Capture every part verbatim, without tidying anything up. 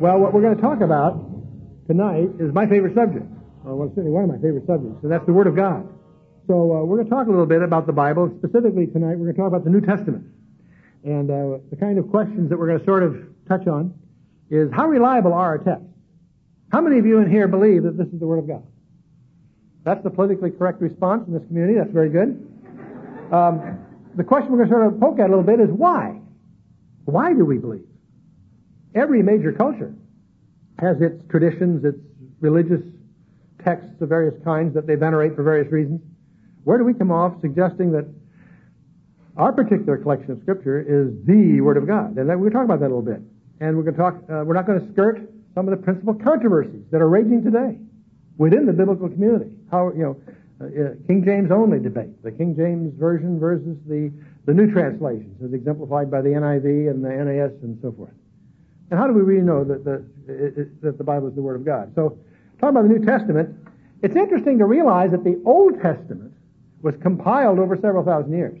Well, what we're going to talk about tonight is my favorite subject. Well, well, certainly one of my favorite subjects, and that's the Word of God. So uh, we're going to talk a little bit about the Bible. Specifically tonight, we're going to talk about the New Testament. And uh, the kind of questions that we're going to sort of touch on is, how reliable are our texts? How many of you in here believe that this is the Word of God? That's the politically correct response in this community. That's very good. Um, the question we're going to sort of poke at a little bit is why? Why do we believe? Every major culture has its traditions, its religious texts of various kinds that they venerate for various reasons. Where do we come off suggesting that our particular collection of Scripture is the Word of God? And we're going to talk about that a little bit. And we're going to talk. Uh, we're not going to skirt some of the principal controversies that are raging today within the biblical community. How you know uh, uh, King James only debate, the King James version versus the the new translations, as exemplified by the N I V and the N A S and so forth. And how do we really know that the it, it, that the Bible is the Word of God? So, talking about the New Testament, it's interesting to realize that the Old Testament was compiled over several thousand years.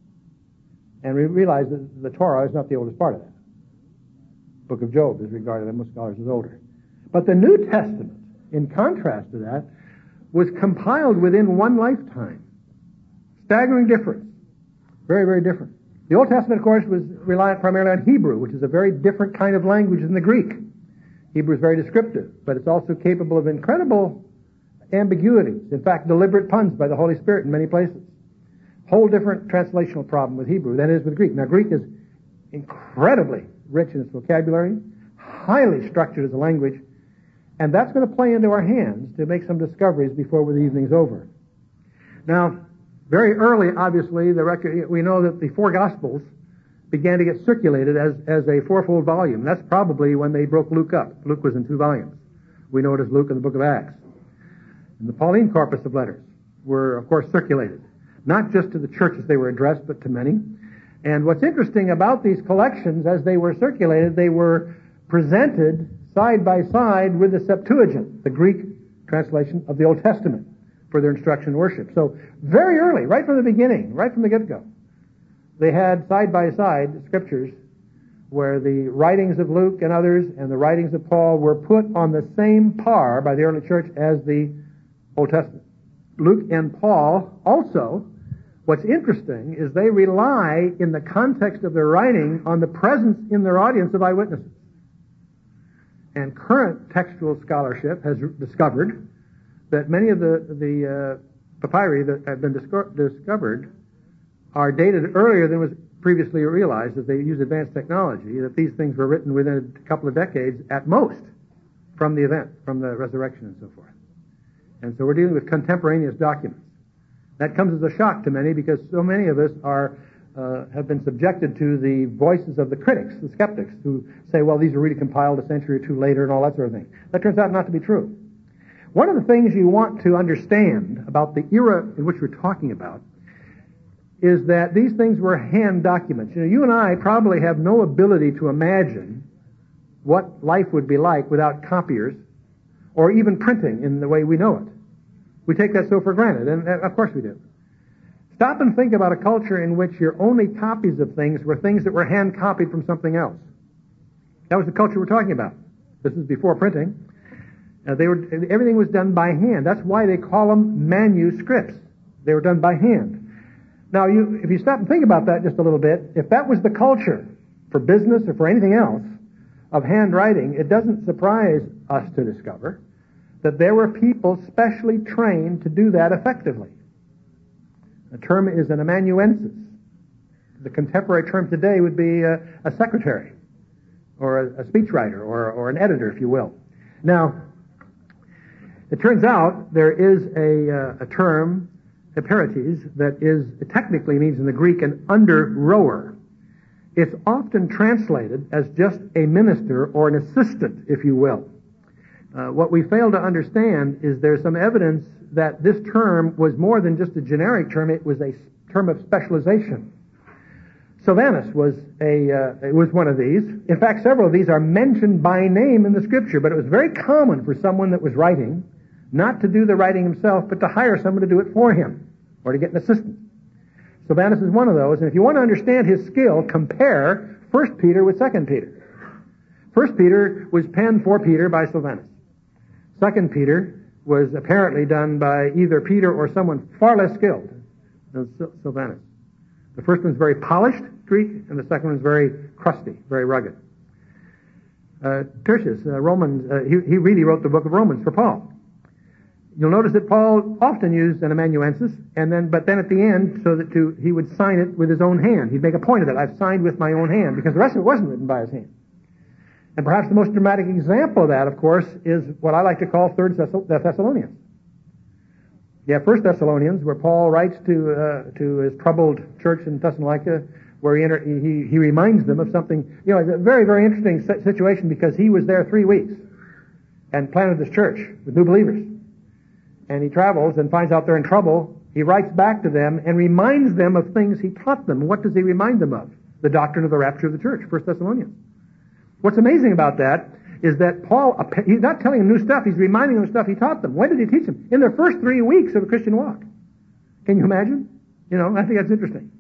And we realize that the Torah is not the oldest part of that. The Book of Job is regarded by most scholars as older. But the New Testament, in contrast to that, was compiled within one lifetime. Staggering difference. Very, very different. The Old Testament, of course, was reliant primarily on Hebrew, which is a very different kind of language than the Greek. Hebrew is very descriptive, but it's also capable of incredible ambiguities. In fact, deliberate puns by the Holy Spirit in many places. Whole different translational problem with Hebrew than it is with Greek. Now, Greek is incredibly rich in its vocabulary, highly structured as a language, and that's going to play into our hands to make some discoveries before the evening's over. Now, very early, obviously, the record, we know that the four Gospels began to get circulated as, as a fourfold volume. That's probably when they broke Luke up. Luke was in two volumes. We know it as Luke and the Book of Acts. And the Pauline corpus of letters were, of course, circulated, not just to the churches they were addressed, but to many. And what's interesting about these collections, as they were circulated, they were presented side by side with the Septuagint, the Greek translation of the Old Testament, for their instruction and worship. So very early, right from the beginning, right from the get-go, they had side by side scriptures where the writings of Luke and others and the writings of Paul were put on the same par by the early church as the Old Testament. Luke and Paul also, what's interesting is they rely in the context of their writing on the presence in their audience of eyewitnesses. And current textual scholarship has discovered that many of the, the uh, papyri that have been disco- discovered are dated earlier than was previously realized, as they use advanced technology, that these things were written within a couple of decades at most from the event, from the resurrection and so forth. And so we're dealing with contemporaneous documents. That comes as a shock to many because so many of us are uh, have been subjected to the voices of the critics, the skeptics, who say, well, these are really compiled a century or two later and all that sort of thing. That turns out not to be true. One of the things you want to understand about the era in which we're talking about is that these things were hand documents. You know, you and I probably have no ability to imagine what life would be like without copiers or even printing in the way we know it. We take that so for granted, and of course we do. Stop and think about a culture in which your only copies of things were things that were hand-copied from something else. That was the culture we're talking about. This is before printing. Uh, they were everything was done by hand. That's why they call them manuscripts. They were done by hand. Now, you, if you stop and think about that just a little bit, if that was the culture for business or for anything else of handwriting, it doesn't surprise us to discover that there were people specially trained to do that effectively. The term is an amanuensis. The contemporary term today would be a, a secretary or a, a speechwriter or, or an editor, if you will. Now, it turns out there is a, uh, a term, Eperites, that is it technically means in the Greek an under-rower. It's often translated as just a minister or an assistant, if you will. Uh, what we fail to understand is there's some evidence that this term was more than just a generic term. It was a term of specialization. Sylvanus was a uh, it was one of these. In fact, several of these are mentioned by name in the Scripture, but it was very common for someone that was writing not to do the writing himself, but to hire someone to do it for him or to get an assistant. Sylvanus is one of those, and if you want to understand his skill, compare First Peter with Second Peter. First Peter was penned for Peter by Silvanus. Second Peter was apparently done by either Peter or someone far less skilled than Silvanus. The first one's very polished Greek, and the second one's very crusty, very rugged. Uh, Tertius, uh, Romans, uh, he, he really wrote the book of Romans for Paul. You'll notice that Paul often used an amanuensis, and then, but then at the end, so that to, he would sign it with his own hand. He'd make a point of it. I've signed with my own hand, because the rest of it wasn't written by his hand. And perhaps the most dramatic example of that, of course, is what I like to call Third Thessalonians. You have First Thessalonians, where Paul writes to uh, to his troubled church in Thessalonica, where he, inter- he he reminds them of something. You know, it's a very, very interesting situation, because he was there three weeks and planted this church with new believers. And he travels and finds out they're in trouble. He writes back to them and reminds them of things he taught them. What does he remind them of? The doctrine of the rapture of the church, First Thessalonians. What's amazing about that is that Paul, he's not telling them new stuff, he's reminding them of stuff he taught them. When did he teach them? In their first three weeks of a Christian walk. Can you imagine? You know, I think that's interesting.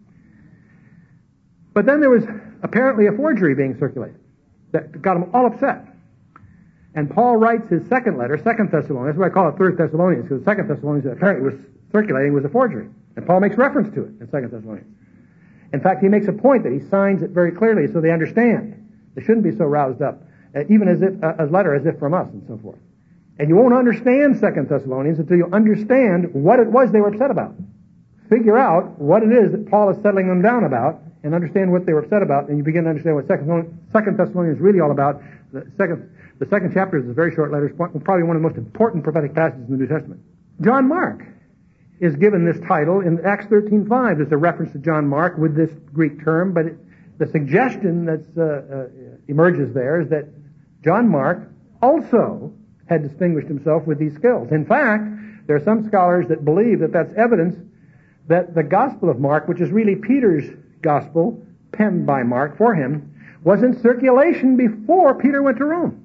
But then there was apparently a forgery being circulated that got them all upset. And Paul writes his second letter, Second Thessalonians. That's why I call it Third Thessalonians, because the Second Thessalonians that apparently was circulating was a forgery. And Paul makes reference to it in Second Thessalonians. In fact, he makes a point that he signs it very clearly so they understand. They shouldn't be so roused up, uh, even as if uh, a letter as if from us and so forth. And you won't understand Second Thessalonians until you understand what it was they were upset about. Figure out what it is that Paul is settling them down about, and understand what they were upset about, and you begin to understand what Second Thessalonians is really all about. The second, the second chapter is a very short letter, probably one of the most important prophetic passages in the New Testament. John Mark is given this title in Acts thirteen five. There's a reference to John Mark with this Greek term, but it, the suggestion that uh, uh, emerges there is that John Mark also had distinguished himself with these skills. In fact, there are some scholars that believe that that's evidence that the Gospel of Mark, which is really Peter's Gospel, penned by Mark for him, was in circulation before Peter went to Rome.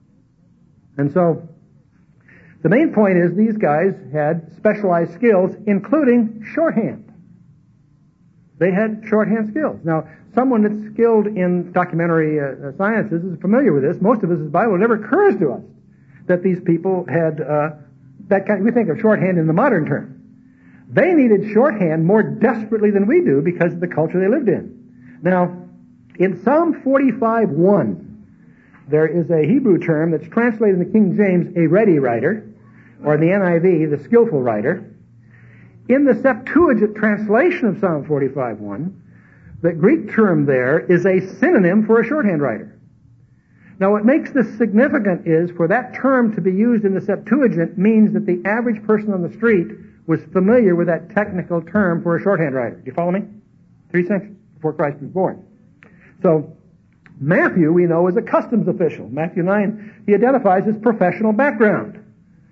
And so, the main point is these guys had specialized skills, including shorthand. They had shorthand skills. Now, someone that's skilled in documentary uh, sciences is familiar with this. Most of us in the Bible, it never occurs to us that these people had uh, that kind. We think of shorthand in the modern term. They needed shorthand more desperately than we do because of the culture they lived in. Now, in Psalm forty-five one, there is a Hebrew term that's translated in the King James, a ready writer, or in the N I V, the skillful writer. In the Septuagint translation of Psalm forty-five one, the Greek term there is a synonym for a shorthand writer. Now, what makes this significant is for that term to be used in the Septuagint means that the average person on the street was familiar with that technical term for a shorthand writer. Do you follow me? Three centuries before Christ was born. So, Matthew, we know, is a customs official. Matthew nine, he identifies his professional background.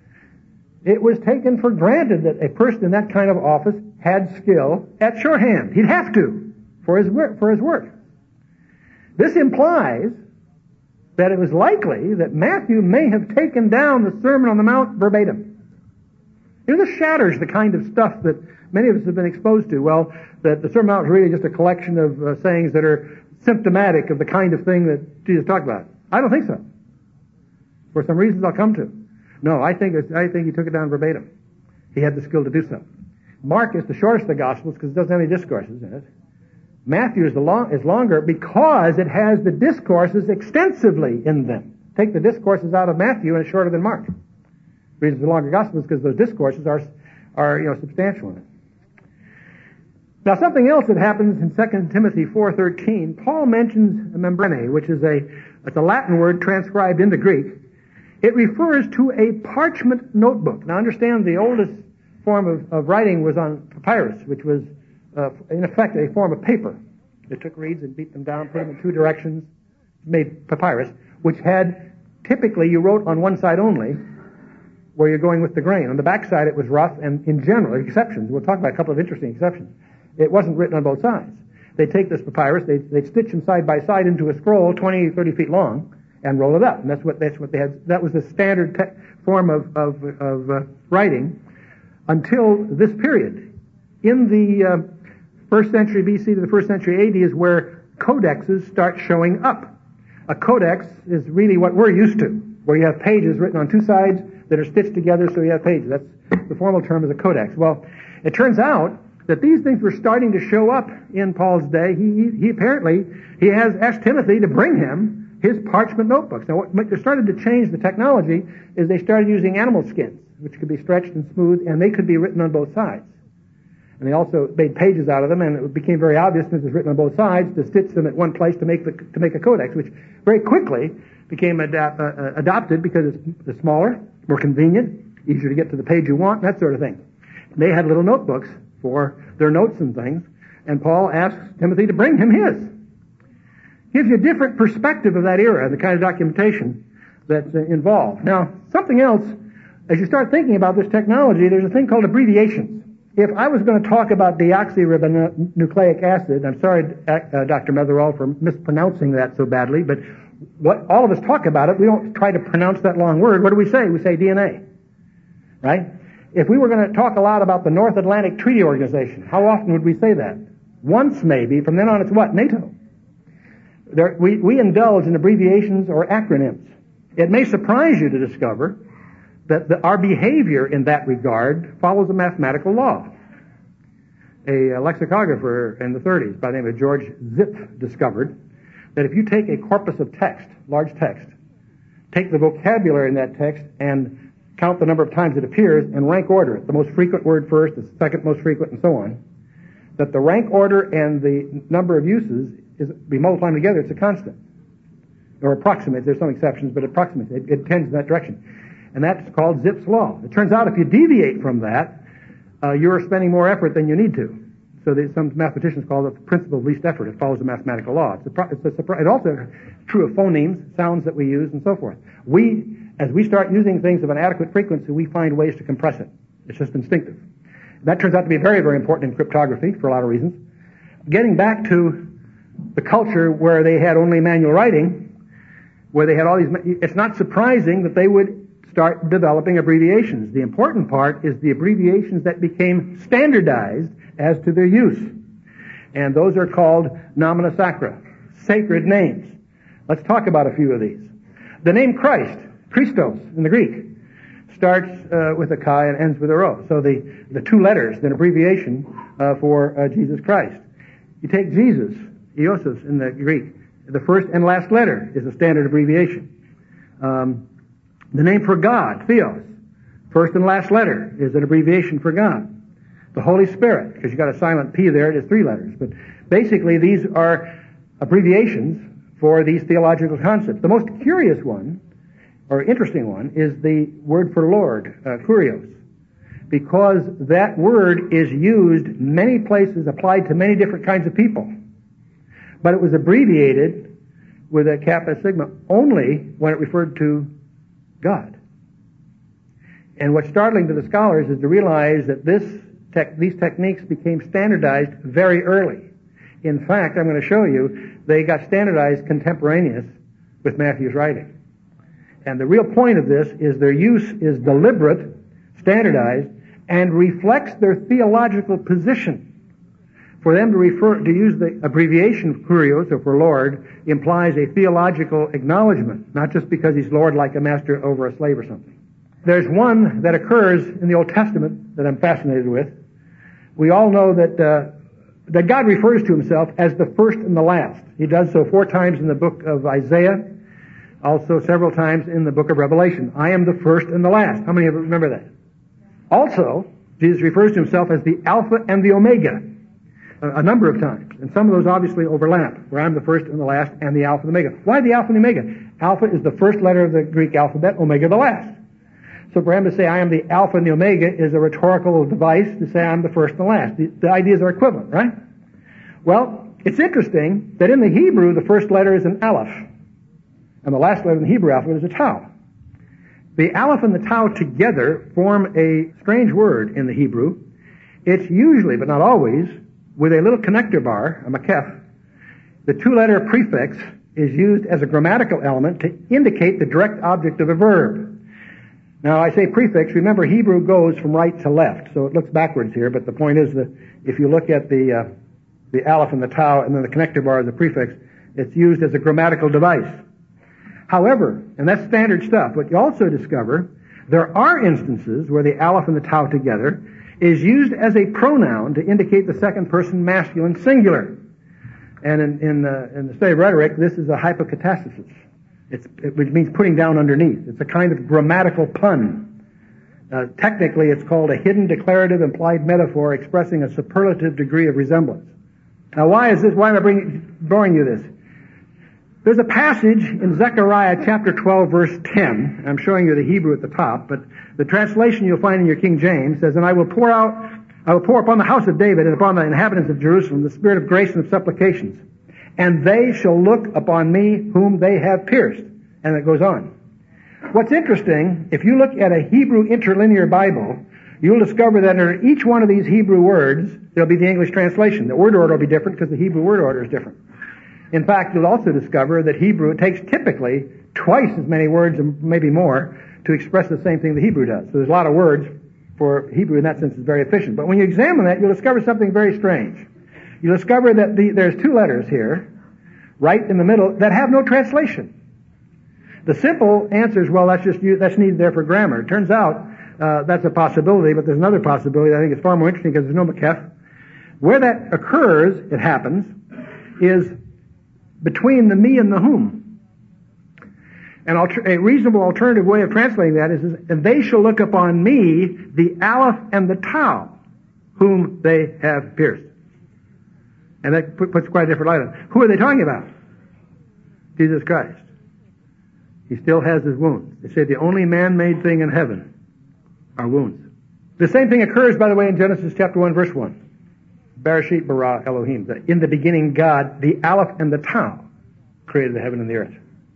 It was taken for granted that a person in that kind of office had skill at shorthand. He'd have to for his work. For his work. This implies that it was likely that Matthew may have taken down the Sermon on the Mount verbatim. You know, this shatters the kind of stuff that many of us have been exposed to. Well, that the Sermon on the Mount is really just a collection of uh, sayings that are symptomatic of the kind of thing that Jesus talked about. I don't think so. For some reasons I'll come to. No, I think it's, I think he took it down verbatim. He had the skill to do so. Mark is the shortest of the Gospels because it doesn't have any discourses in it. Matthew is, the long, is longer because it has the discourses extensively in them. Take the discourses out of Matthew and it's shorter than Mark. The reason it's a longer Gospel is because those discourses are, are you know, substantial in it. Now, something else that happens in Second Timothy four thirteen, Paul mentions a membrane, which is a, it's a Latin word transcribed into Greek. It refers to a parchment notebook. Now, understand the oldest form of, of writing was on papyrus, which was, uh, in effect, a form of paper. They took reeds and beat them down, put them in two directions, made papyrus, which had, typically, you wrote on one side only, where you're going with the grain. On the back side, it was rough, and in general, exceptions. We'll talk about a couple of interesting exceptions. It wasn't written on both sides. They'd take this papyrus, they'd, they'd stitch them side by side into a scroll twenty, thirty feet long, and roll it up. And that's what that's what they had. That was the standard te- form of of, of uh, writing until this period. In the uh, first century B C to the first century A D is where codexes start showing up. A codex is really what we're used to, where you have pages written on two sides that are stitched together so you have pages. That's the formal term is a codex. Well, it turns out that these things were starting to show up in Paul's day. He, he apparently, he has asked Timothy to bring him his parchment notebooks. Now, what they started to change the technology is they started using animal skins, which could be stretched and smooth, and they could be written on both sides. And they also made pages out of them, and it became very obvious since it was written on both sides to stitch them at one place to make the, to make a codex, which very quickly became adap- uh, adopted because it's, it's smaller, more convenient, easier to get to the page you want, that sort of thing. And they had little notebooks for their notes and things, and Paul asked Timothy to bring him his. Gives you a different perspective of that era, the kind of documentation that's uh, involved. Now, something else, as you start thinking about this technology, there's a thing called abbreviations. If I was going to talk about deoxyribonucleic acid, I'm sorry, uh, Doctor Metherall, for mispronouncing that so badly, but what all of us talk about it, we don't try to pronounce that long word. What do we say? We say D N A, right? If we were going to talk a lot about the North Atlantic Treaty Organization, how often would we say that? Once, maybe. From then on, it's what? NATO. There, we, we indulge in abbreviations or acronyms. It may surprise you to discover that the, our behavior in that regard follows a mathematical law. A, a lexicographer in the thirties by the name of George Zip discovered that if you take a corpus of text, large text, take the vocabulary in that text and count the number of times it appears and rank order it, the most frequent word first, the second most frequent, and so on, that the rank order and the number of uses is be multiplied together, it's a constant. Or approximates, there's some exceptions, but approximates, it, it tends in that direction. And that's called Zipf's law. It turns out if you deviate from that, uh, you're spending more effort than you need to. So that some mathematicians call it the principle of least effort. It follows the mathematical law. It's, a, it's, a, it's also true of phonemes, sounds that we use, and so forth. We, as we start using things of an adequate frequency, we find ways to compress it. It's just instinctive. That turns out to be very, very important in cryptography for a lot of reasons. Getting back to the culture where they had only manual writing, where they had all these, it's not surprising that they would start developing abbreviations. The important part is the abbreviations that became standardized as to their use. And those are called nomina sacra, sacred names. Let's talk about a few of these. The name Christ, Christos in the Greek, starts uh, with a chi and ends with a rho. So the, the two letters, an abbreviation uh, for uh, Jesus Christ. You take Jesus, Iosos in the Greek, the first and last letter is a standard abbreviation. Um, The name for God, Theos, first and last letter is an abbreviation for God. The Holy Spirit, because you've got a silent P there, it is three letters. But basically these are abbreviations for these theological concepts. The most curious one, or interesting one, is the word for Lord, uh, kurios. Because that word is used many places, applied to many different kinds of people. But it was abbreviated with a kappa sigma only when it referred to God. And what's startling to the scholars is to realize that this tech, these techniques became standardized very early. In fact, I'm going to show you, they got standardized contemporaneous with Matthew's writing. And the real point of this is their use is deliberate, standardized, and reflects their theological position. For them to refer, to use the abbreviation kurios, or for Lord, implies a theological acknowledgement, not just because he's Lord like a master over a slave or something. There's one that occurs in the Old Testament that I'm fascinated with. We all know that uh, that God refers to himself as the first and the last. He does so four times in the book of Isaiah, also several times in the book of Revelation. I am the first and the last. How many of you remember that? Also, Jesus refers to himself as the Alpha and the Omega a number of times. And some of those obviously overlap, where I'm the first and the last and the Alpha and the Omega. Why the Alpha and the Omega? Alpha is the first letter of the Greek alphabet, Omega the last. So for him to say, I am the Alpha and the Omega, is a rhetorical device to say I'm the first and the last. The, the ideas are equivalent, right? Well, it's interesting that in the Hebrew, the first letter is an Aleph, and the last letter in the Hebrew alphabet is a Tau. The Aleph and the Tau together form a strange word in the Hebrew. It's usually, but not always, with a little connector bar, a makef. The two-letter prefix is used as a grammatical element to indicate the direct object of a verb. Now, I say prefix. Remember, Hebrew goes from right to left, so it looks backwards here, but the point is that if you look at the uh, the aleph and the tau and then the connector bar as a prefix, it's used as a grammatical device. However, and that's standard stuff, what you also discover, there are instances where the aleph and the tau together is used as a pronoun to indicate the second person masculine singular. And in, in, uh, in the study of rhetoric, this is a hypokatastasis, it's, it, which means putting down underneath. It's a kind of grammatical pun. Uh, technically, it's called a hidden declarative implied metaphor expressing a superlative degree of resemblance. Now, why is this? Why am I bringing, boring you this? There's a passage in Zechariah chapter twelve, verse ten. I'm showing you the Hebrew at the top, but the translation you'll find in your King James says, "And I will pour out, I will pour upon the house of David and upon the inhabitants of Jerusalem the spirit of grace and of supplications, and they shall look upon me whom they have pierced." And it goes on. What's interesting, if you look at a Hebrew interlinear Bible, you'll discover that under each one of these Hebrew words, there'll be the English translation. The word order will be different because the Hebrew word order is different. In fact, you'll also discover that Hebrew, it takes typically twice as many words, and maybe more, to express the same thing the Hebrew does. So there's a lot of words for Hebrew in that sense is very efficient. But when you examine that, you'll discover something very strange. You'll discover that the, there's two letters here, right in the middle, that have no translation. The simple answer is, well, that's just that's needed there for grammar. It turns out uh, that's a possibility, but there's another possibility that I think is far more interesting because there's no makef. Where that occurs, it happens, is between the me and the whom. An alter- a reasonable alternative way of translating that is, is, and they shall look upon me, the aleph and the tau, whom they have pierced. And that put, puts quite a different light on it. Who are they talking about? Jesus Christ. He still has his wounds. They say the only man-made thing in heaven are wounds. The same thing occurs, by the way, in Genesis chapter one, verse one. Bereshit bara Elohim. In the beginning, God, the aleph and the tau, created the heaven and the earth.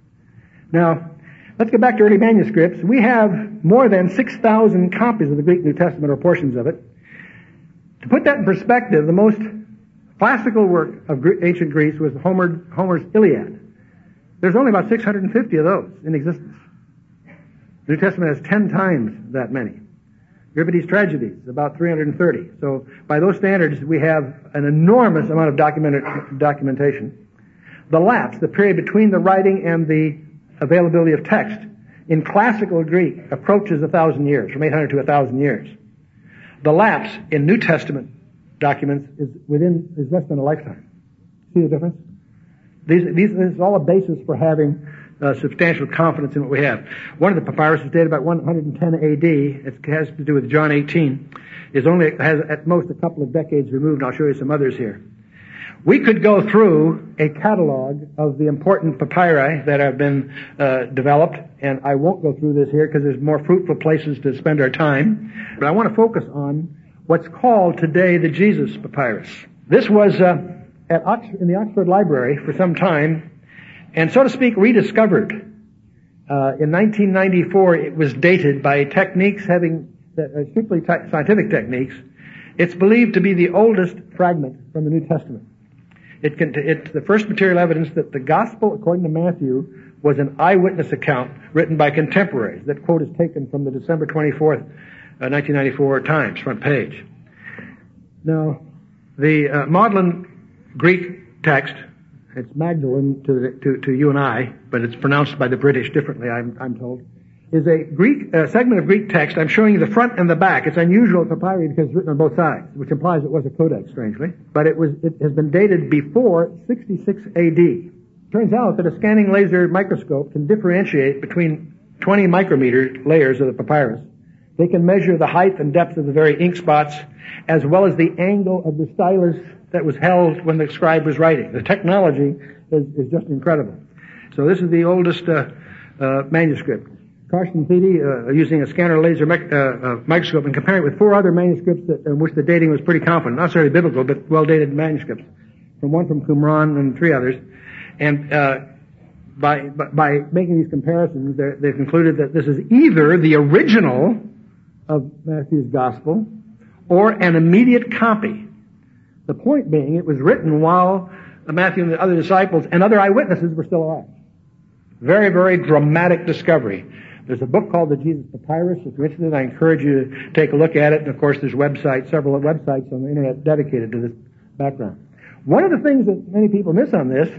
Now, let's get back to early manuscripts. We have more than six thousand copies of the Greek New Testament, or portions of it. To put that in perspective, the most classical work of ancient Greece was Homer, Homer's Iliad. There's only about six hundred fifty of those in existence. The New Testament has ten times that many. Euripides' tragedies, about three hundred thirty. So by those standards, we have an enormous amount of documented, documentation. The lapse, the period between the writing and the availability of text, in classical Greek approaches a thousand years, from eight hundred to a thousand years. The lapse in New Testament documents is within is less than a lifetime. See the difference? These, these, this is all a basis for having uh, substantial confidence in what we have. One of the papyrus is dated about one hundred ten A D. It has to do with John eighteen. Is only has at most a couple of decades removed. And I'll show you some others here. We could go through a catalog of the important papyri that have been uh, developed, and I won't go through this here because there's more fruitful places to spend our time. But I want to focus on what's called today the Jesus Papyrus. This was uh, at Ox- in the Oxford Library for some time, and so to speak rediscovered. Uh, in nineteen ninety-four, it was dated by techniques having uh, strictly t- scientific techniques. It's believed to be the oldest fragment from the New Testament. It can, it's the first material evidence that the Gospel, according to Matthew, was an eyewitness account written by contemporaries. That quote is taken from the December twenty-fourth, uh, nineteen ninety-four Times, front page. Now, the uh, Magdalen Greek text, it's Magdalene to, the, to to you and I, but it's pronounced by the British differently, I'm, I'm told, is a Greek uh, segment of Greek text. I'm showing you the front and the back. It's unusual papyri because it's written on both sides, which implies it was a codex, strangely. But it was it has been dated before sixty-six A D. Turns out that a scanning laser microscope can differentiate between twenty micrometer layers of the papyrus. They can measure the height and depth of the very ink spots, as well as the angle of the stylus that was held when the scribe was writing. The technology is, is just incredible. So this is the oldest uh, uh, manuscript. Carsten Thiede, uh, using a scanner laser mec- uh, uh, microscope and comparing it with four other manuscripts that, in which the dating was pretty confident, not necessarily biblical, but well-dated manuscripts, from one from Qumran and three others. And uh, by, by by making these comparisons, they've concluded that this is either the original of Matthew's Gospel or an immediate copy. The point being, it was written while Matthew and the other disciples and other eyewitnesses were still alive. Very, very dramatic discovery. There's a book called the Jesus Papyrus. If you're interested, I encourage you to take a look at it. And of course, there's websites, several websites on the internet dedicated to this background. One of the things that many people miss on this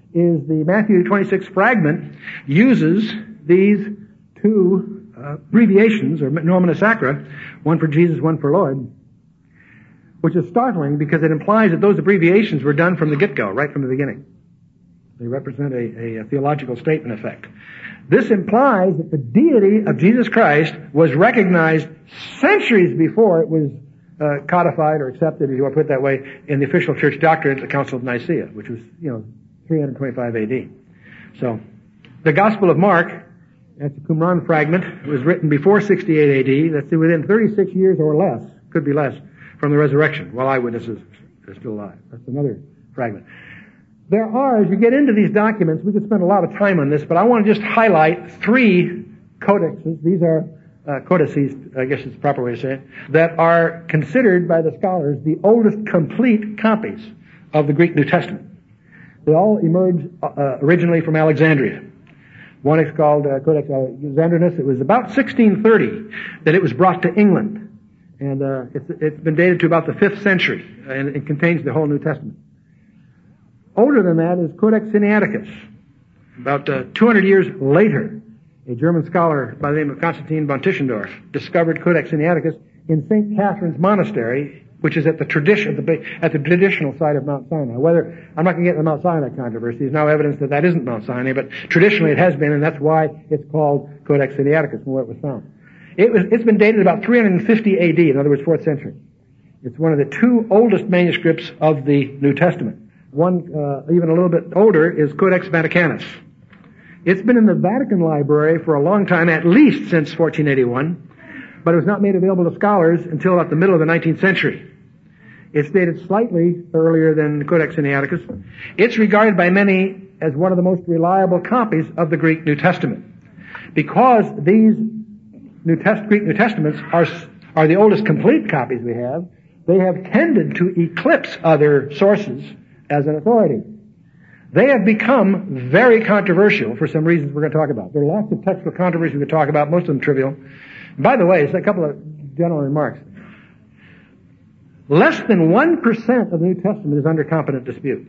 is the Matthew twenty-six fragment uses these two uh, abbreviations, or nomina sacra, one for Jesus, one for Lord, which is startling because it implies that those abbreviations were done from the get-go, right from the beginning. They represent a, a, a theological statement effect. This implies that the deity of Jesus Christ was recognized centuries before it was uh, codified or accepted, if you want to put it that way, in the official church doctrine at the Council of Nicaea, which was, you know, three twenty-five A D. So, the Gospel of Mark, that's the Qumran fragment, was written before sixty-eight A D. That's within thirty-six years or less, could be less, from the resurrection, while eyewitnesses are still alive. That's another fragment. There are, as you get into these documents, we could spend a lot of time on this, but I want to just highlight three codexes. These are uh, codices, I guess is the proper way to say it, that are considered by the scholars the oldest complete copies of the Greek New Testament. They all emerged uh, originally from Alexandria. One is called uh, Codex Alexandrinus. It was about sixteen thirty that it was brought to England. And uh, it's, it's been dated to about the fifth century, and it contains the whole New Testament. Older than that is Codex Sinaiticus. About uh, two hundred years later, a German scholar by the name of Constantine von Tischendorf discovered Codex Sinaiticus in Saint Catherine's Monastery, which is at the tradition, at the, at the traditional site of Mount Sinai. Whether, I'm not going to get into the Mount Sinai controversy. There's now evidence that that isn't Mount Sinai, but traditionally it has been, and that's why it's called Codex Sinaiticus, from where it was found. It was, it's been dated about three fifty A D, in other words, fourth century. It's one of the two oldest manuscripts of the New Testament. One, uh, even a little bit older, is Codex Vaticanus. It's been in the Vatican Library for a long time, at least since fourteen eighty-one, but it was not made available to scholars until about the middle of the nineteenth century. It's dated slightly earlier than Codex Sinaiticus. It's regarded by many as one of the most reliable copies of the Greek New Testament. Because these New Test, Greek New Testaments are, are the oldest complete copies we have, they have tended to eclipse other sources as an authority. They have become very controversial for some reasons we're going to talk about. There are lots of textual controversies we could talk about, most of them trivial. And by the way, just a couple of general remarks. Less than one percent of the New Testament is under competent dispute.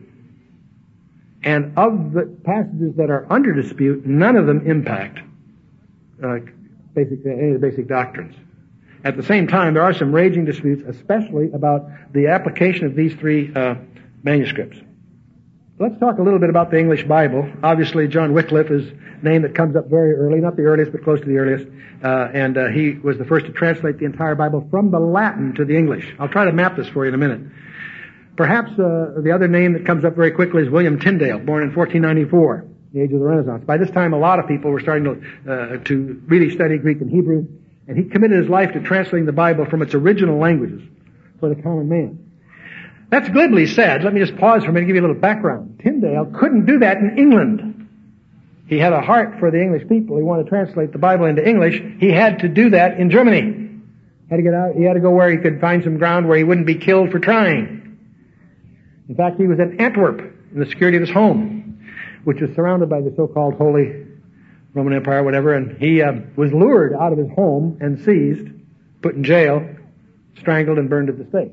And of the passages that are under dispute, none of them impact uh, basic, any of the basic doctrines. At the same time, there are some raging disputes, especially about the application of these three uh, manuscripts. Let's talk a little bit about the English Bible. Obviously, John Wycliffe is a name that comes up very early, not the earliest, but close to the earliest. Uh, and uh, he was the first to translate the entire Bible from the Latin to the English. I'll try to map this for you in a minute. Perhaps uh, the other name that comes up very quickly is William Tyndale, born in fourteen ninety-four, the age of the Renaissance. By this time, a lot of people were starting to, uh, to really study Greek and Hebrew, and he committed his life to translating the Bible from its original languages for the common man. That's glibly said. Let me just pause for a minute and give you a little background. Tyndale couldn't do that in England. He had a heart for the English people. He wanted to translate the Bible into English. He had to do that in Germany. Had to get out. He had to go where he could find some ground where he wouldn't be killed for trying. In fact, he was in Antwerp in the security of his home, which was surrounded by the so-called Holy Roman Empire, whatever, and he uh, was lured out of his home and seized, put in jail, strangled, and burned at the stake.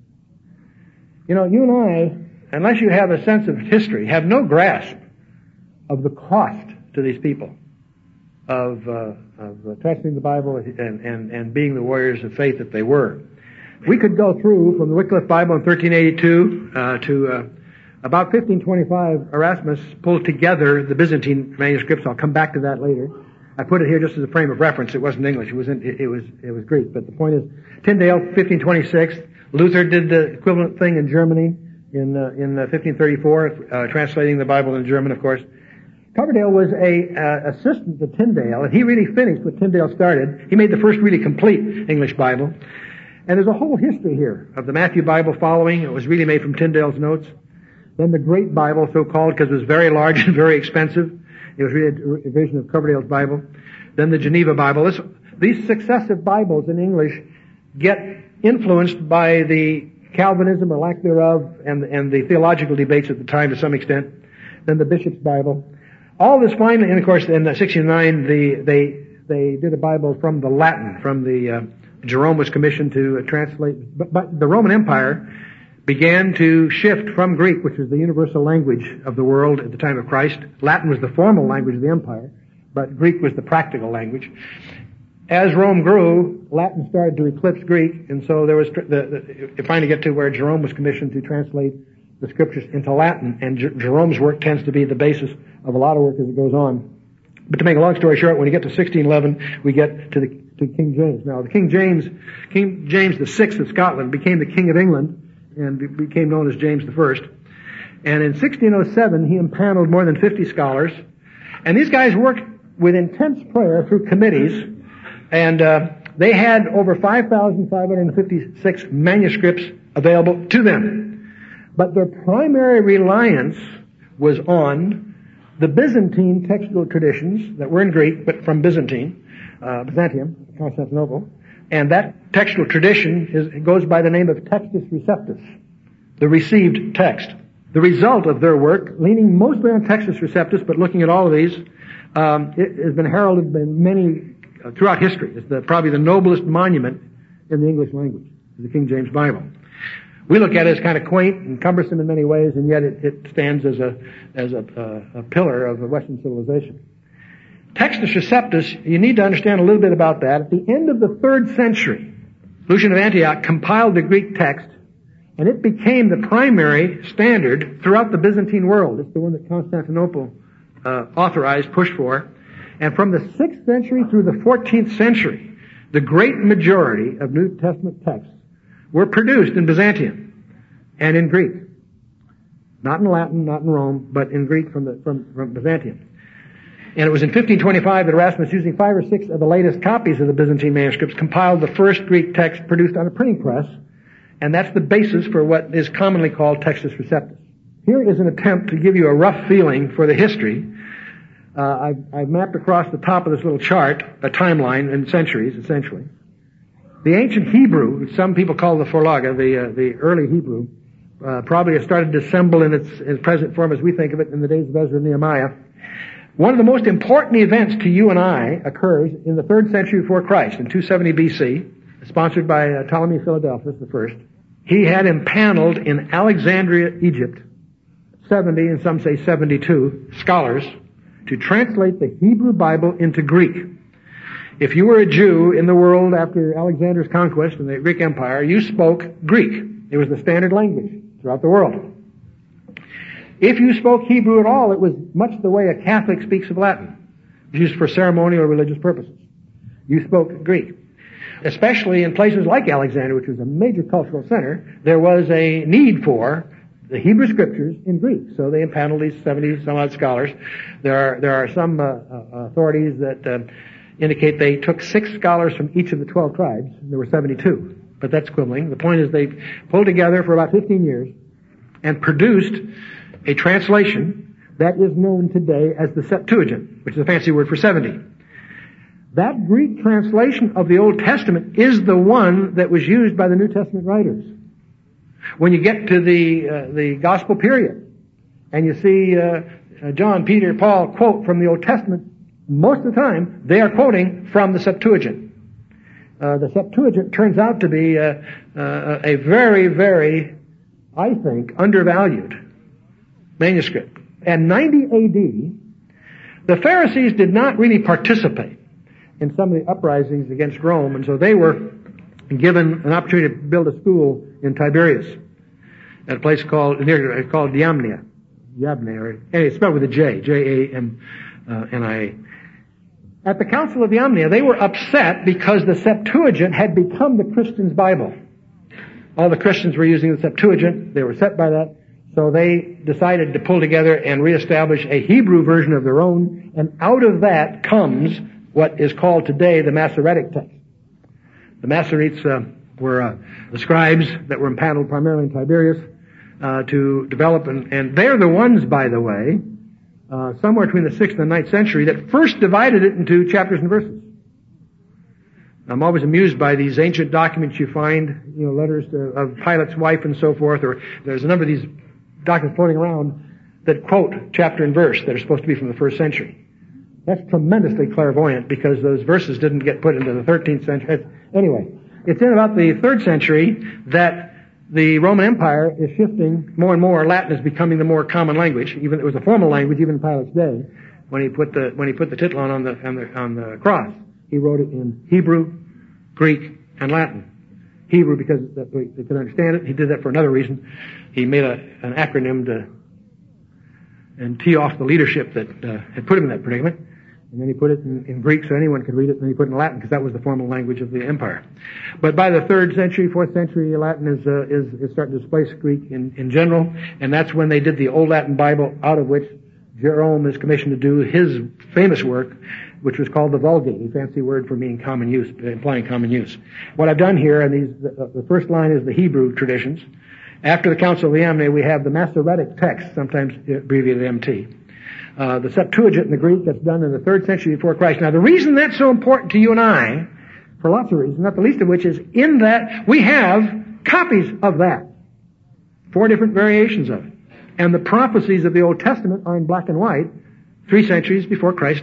You know, you and I, unless you have a sense of history, have no grasp of the cost to these people of, uh, of uh, translating the Bible and, and, and being the warriors of faith that they were. We could go through from the Wycliffe Bible in thirteen eighty-two uh, to uh, about fifteen twenty-five. Erasmus pulled together the Byzantine manuscripts. I'll come back to that later. I put it here just as a frame of reference. It wasn't English. It was in, it, it was it was Greek. But the point is, Tyndale, fifteen twenty-six. Luther did the equivalent thing in Germany in uh, in uh, fifteen thirty-four, uh, translating the Bible in German, of course. Coverdale was a uh, assistant to Tyndale, and he really finished what Tyndale started. He made the first really complete English Bible. And there's a whole history here of the Matthew Bible following. It was really made from Tyndale's notes. Then the Great Bible, so-called, because it was very large and very expensive. It was really a revision of Coverdale's Bible. Then the Geneva Bible. This, these successive Bibles in English get influenced by the Calvinism or lack thereof and, and the theological debates at the time to some extent. Then the Bishop's Bible. All this finally, and of course in sixty-nine, the, they, they did a Bible from the Latin, from the, uh, Jerome was commissioned to uh, translate, but, but the Roman Empire began to shift from Greek, which was the universal language of the world at the time of Christ. Latin was the formal language of the empire, but Greek was the practical language. As Rome grew, Latin started to eclipse Greek, and so there was the, the, you finally get to where Jerome was commissioned to translate the scriptures into Latin, and J- Jerome's work tends to be the basis of a lot of work as it goes on. But to make a long story short, when you get to sixteen eleven, we get to the to King James. Now, the King James, King James the Sixth of Scotland, became the King of England and be- became known as James the First. And in sixteen oh seven, he impaneled more than fifty scholars, and these guys worked with intense prayer through committees. And uh, they had over five thousand five hundred fifty-six manuscripts available to them. But their primary reliance was on the Byzantine textual traditions that were in Greek, but from Byzantine, uh, Byzantium, Constantinople. And that textual tradition is, it goes by the name of Textus Receptus, the received text. The result of their work, leaning mostly on Textus Receptus, but looking at all of these, um, it has been heralded by many throughout history. It's the, probably the noblest monument in the English language, the King James Bible. We look at it as kind of quaint and cumbersome in many ways, and yet it, it stands as a as a, uh, a pillar of the Western civilization. Textus Receptus, you need to understand a little bit about that. At the end of the third century, Lucian of Antioch compiled the Greek text, and it became the primary standard throughout the Byzantine world. It's the one that Constantinople uh, authorized, pushed for. And from the sixth century through the fourteenth century, the great majority of New Testament texts were produced in Byzantium and in Greek. Not in Latin, not in Rome, but in Greek from the from, from Byzantium. And it was in fifteen twenty-five that Erasmus, using five or six of the latest copies of the Byzantine manuscripts, compiled the first Greek text produced on a printing press, and that's the basis for what is commonly called Textus Receptus. Here is an attempt to give you a rough feeling for the history. Uh, I've, I've mapped across the top of this little chart a timeline in centuries, essentially. The ancient Hebrew, which some people call the Vorlage, the uh, the early Hebrew, uh, probably has started to assemble in its, its present form as we think of it in the days of Ezra and Nehemiah. One of the most important events to you and I occurs in the third century before Christ, in two seventy B C, sponsored by uh, Ptolemy Philadelphus the first. He had impaneled in Alexandria, Egypt, seventy, and some say seventy-two, scholars to translate the Hebrew Bible into Greek. If you were a Jew in the world after Alexander's conquest in the Greek Empire, you spoke Greek. It was the standard language throughout the world. If you spoke Hebrew at all, it was much the way a Catholic speaks of Latin. It was used for ceremonial or religious purposes. You spoke Greek. Especially in places like Alexandria, which was a major cultural center, there was a need for the Hebrew Scriptures in Greek. So they impaneled these seventy some odd scholars. There are, there are some uh, uh, authorities that uh, indicate they took six scholars from each of the twelve tribes. There were seventy-two, but that's quibbling. The point is they pulled together for about fifteen years and produced a translation that is known today as the Septuagint, which is a fancy word for seventy. That Greek translation of the Old Testament is the one that was used by the New Testament writers. When you get to the uh, the Gospel period, and you see uh, uh, John, Peter, Paul quote from the Old Testament, most of the time they are quoting from the Septuagint. Uh, the Septuagint turns out to be uh, uh, a very, very, I think, undervalued manuscript. And ninety A D, the Pharisees did not really participate in some of the uprisings against Rome, and so they were given an opportunity to build a school in Tiberias, at a place called near called Diamnia, Diamnia, or anyway, it's spelled with a J, J A M N I A. At the Council of Diamnia, they were upset because the Septuagint had become the Christians' Bible. All the Christians were using the Septuagint; they were upset by that, so they decided to pull together and reestablish a Hebrew version of their own, and out of that comes what is called today the Masoretic text. The Masoretes uh, were uh, the scribes that were impaneled primarily in Tiberias uh, to develop, and, and they're the ones, by the way, uh, somewhere between the sixth and the ninth century, that first divided it into chapters and verses. I'm always amused by these ancient documents you find, you know, letters to, of Pilate's wife and so forth, or there's a number of these documents floating around that quote chapter and verse that are supposed to be from the first century. That's tremendously clairvoyant because those verses didn't get put into the thirteenth century. Anyway, it's in about the third century that the Roman Empire is shifting more and more. Latin is becoming the more common language. Even it was a formal language even in Pilate's day. When he put the when he put the titulon on the on the on the cross, he wrote it in Hebrew, Greek, and Latin. Hebrew because that they could understand it. He did that for another reason. He made a, an acronym to and tee off the leadership that uh, had put him in that predicament. And then he put it in, in Greek so anyone could read it, and then he put it in Latin because that was the formal language of the empire. But by the third century, fourth century, Latin is, uh, is, is starting to displace Greek in, in general, and that's when they did the Old Latin Bible, out of which Jerome is commissioned to do his famous work, which was called the Vulgate, a fancy word for meaning common use, implying common use. What I've done here, and these, the, the first line is the Hebrew traditions. After the Council of Yamne, we have the Masoretic text, sometimes abbreviated M T. Uh, the Septuagint in the Greek that's done in the third century before Christ. Now, the reason that's so important to you and I, for lots of reasons, not the least of which is in that we have copies of that. Four different variations of it. And the prophecies of the Old Testament are in black and white, three centuries before Christ,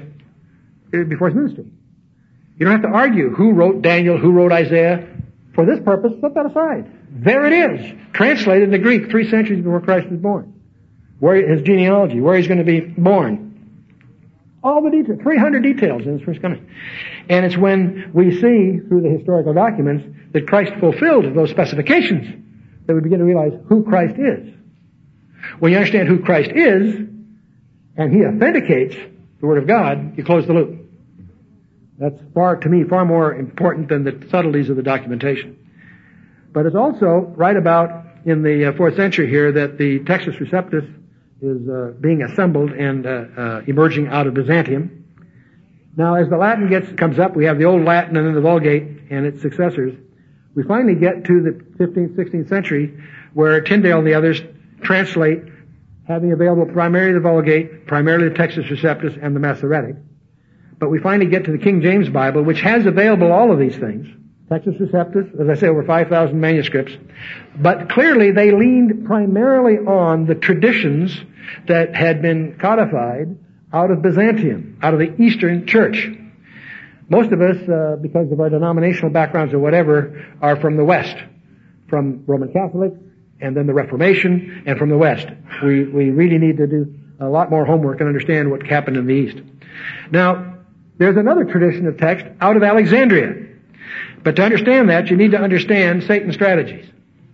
before his ministry. You don't have to argue who wrote Daniel, who wrote Isaiah. For this purpose, set that aside. There it is, translated into Greek three centuries before Christ was born. Where his genealogy, where he's going to be born. All the details, three hundred details in his first coming. And it's when we see, through the historical documents, that Christ fulfilled those specifications that we begin to realize who Christ is. When you understand who Christ is, and he authenticates the Word of God, you close the loop. That's far, to me, far more important than the subtleties of the documentation. But it's also right about in the uh, fourth century here that the Textus Receptus is uh, being assembled and uh, uh, emerging out of Byzantium. Now, as the Latin gets comes up, we have the Old Latin and then the Vulgate and its successors. We finally get to the fifteenth, sixteenth century, where Tyndale and the others translate, having available primarily the Vulgate, primarily the Textus Receptus, and the Masoretic. But we finally get to the King James Bible, which has available all of these things. Textus Receptus, as I say, over five thousand manuscripts. But clearly they leaned primarily on the traditions that had been codified out of Byzantium, out of the Eastern Church. Most of us, uh, because of our denominational backgrounds or whatever, are from the West, from Roman Catholic, and then the Reformation, and from the West. We, we really need to do a lot more homework and understand what happened in the East. Now, there's another tradition of text out of Alexandria. But to understand that, you need to understand Satan's strategies.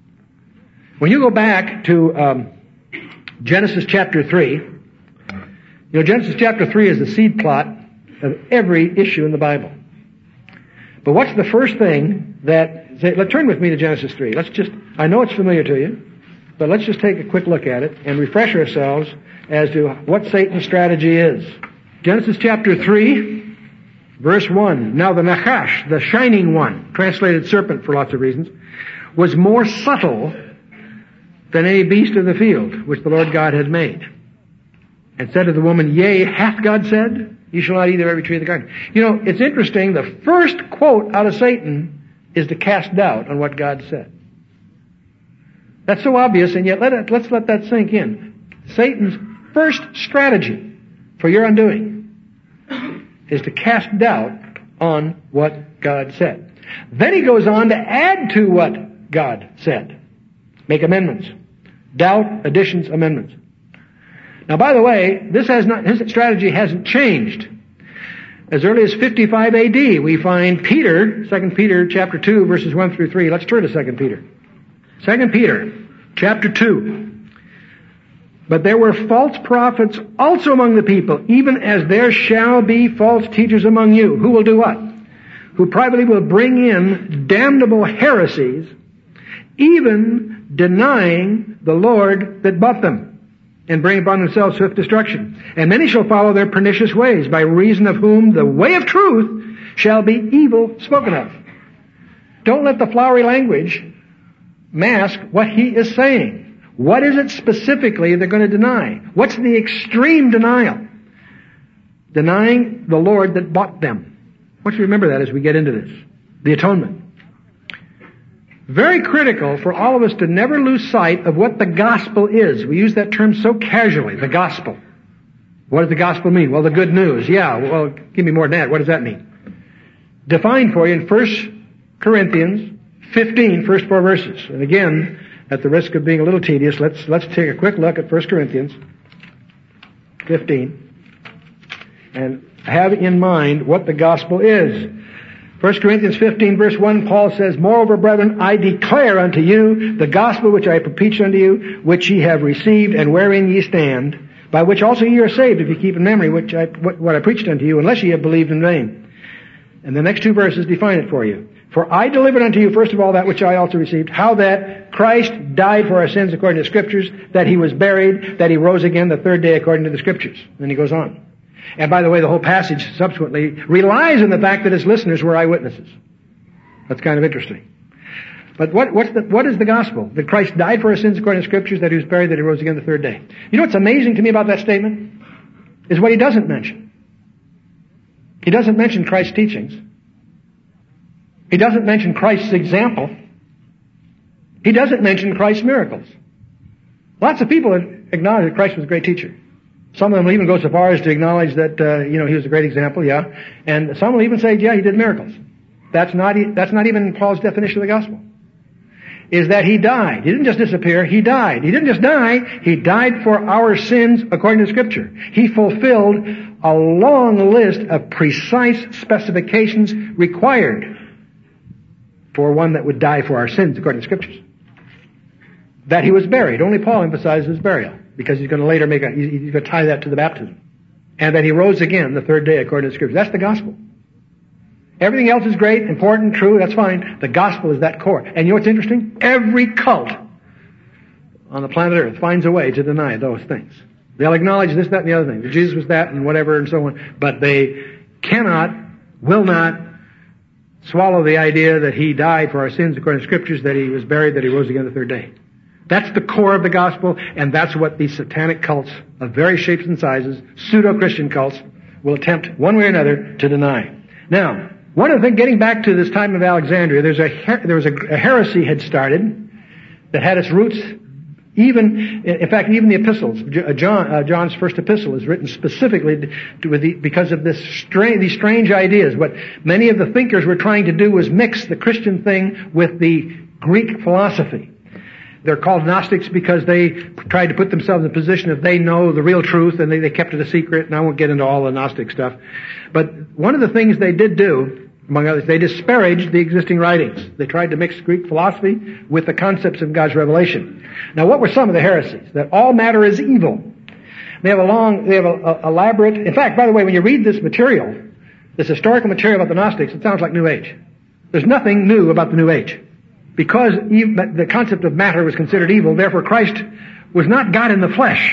When you go back to um, Genesis chapter three, you know, Genesis chapter three is the seed plot of every issue in the Bible. But what's the first thing that, say, let's turn with me to Genesis three. Let's just, I know it's familiar to you, but let's just take a quick look at it and refresh ourselves as to what Satan's strategy is. Genesis chapter three, verse one. Now the Nachash, the shining one, translated serpent for lots of reasons, was more subtle than any beast of the field which the Lord God had made. And said to the woman, Yea, hath God said, You shall not eat of every tree of the garden. You know, it's interesting, the first quote out of Satan is to cast doubt on what God said. That's so obvious, and yet let it, let's let that sink in. Satan's first strategy for your undoing is to cast doubt on what God said. Then he goes on to add to what God said. Make amendments. Doubt, additions, amendments. Now, by the way, this has not, his strategy hasn't changed. As early as fifty-five A D, we find Peter, Second Peter chapter two, verses one through three. Let's turn to Second Peter. Second Peter chapter two. But there were false prophets also among the people, even as there shall be false teachers among you. Who will do what? Who privately will bring in damnable heresies, even denying the Lord that bought them, and bring upon themselves swift destruction. And many shall follow their pernicious ways, by reason of whom the way of truth shall be evil spoken of. Don't let the flowery language mask what he is saying. What is it specifically they're going to deny? What's the extreme denial? Denying the Lord that bought them. I want you to remember that as we get into this. The atonement. Very critical for all of us to never lose sight of what the gospel is. We use that term so casually, the gospel. What does the gospel mean? Well, the good news. Yeah, well, give me more than that. What does that mean? Defined for you in First Corinthians fifteen, first four verses. And again, at the risk of being a little tedious, let's, let's take a quick look at First Corinthians fifteen and have in mind what the gospel is. First Corinthians fifteen verse one, Paul says, Moreover, brethren, I declare unto you the gospel which I preach unto you, which ye have received, and wherein ye stand, by which also ye are saved, if you keep in memory which I, what, what I preached unto you, unless ye have believed in vain. And the next two verses define it for you. For I delivered unto you, first of all, that which I also received, how that Christ died for our sins according to the Scriptures, that he was buried, that he rose again the third day according to the Scriptures. Then he goes on. And by the way, the whole passage subsequently relies on the fact that his listeners were eyewitnesses. That's kind of interesting. But what, what's the, what is the gospel? That Christ died for our sins according to the Scriptures, that he was buried, that he rose again the third day. You know what's amazing to me about that statement? Is what he doesn't mention. He doesn't mention Christ's teachings. He doesn't mention Christ's example. He doesn't mention Christ's miracles. Lots of people acknowledge that Christ was a great teacher. Some of them will even go so far as to acknowledge that, uh, you know, he was a great example, yeah. And some will even say, yeah, he did miracles. That's not, that's not even Paul's definition of the gospel. Is that he died. He didn't just disappear, he died. He didn't just die, he died for our sins according to Scripture. He fulfilled a long list of precise specifications required for one that would die for our sins according to Scriptures. That he was buried. Only Paul emphasizes his burial, because he's going to later make a, he's going to tie that to the baptism. And that he rose again the third day according to the Scriptures. That's the gospel. Everything else is great, important, true, that's fine. The gospel is that core. And you know what's interesting? Every cult on the planet Earth finds a way to deny those things. They'll acknowledge this, that, and the other thing. That Jesus was that and whatever and so on. But they cannot, will not swallow the idea that he died for our sins according to Scriptures, that he was buried, that he rose again the third day. That's the core of the gospel, and that's what these satanic cults of various shapes and sizes, pseudo-Christian cults, will attempt one way or another to deny. Now, one of the things, getting back to this time of Alexandria, there's a, there was a, a heresy had started that had its roots even, in fact, even the epistles. John, uh, John's first epistle is written specifically to, with the, because of this strange, these strange ideas. What many of the thinkers were trying to do was mix the Christian thing with the Greek philosophy. They're called Gnostics because they tried to put themselves in a position if they know the real truth, and they, they kept it a secret, and I won't get into all the Gnostic stuff. But one of the things they did do, among others, they disparaged the existing writings. They tried to mix Greek philosophy with the concepts of God's revelation. Now, what were some of the heresies? That all matter is evil. They have a long, they have a, a elaborate, in fact, by the way, when you read this material, this historical material about the Gnostics, it sounds like New Age. There's nothing new about the New Age. Because the concept of matter was considered evil, therefore Christ was not God in the flesh.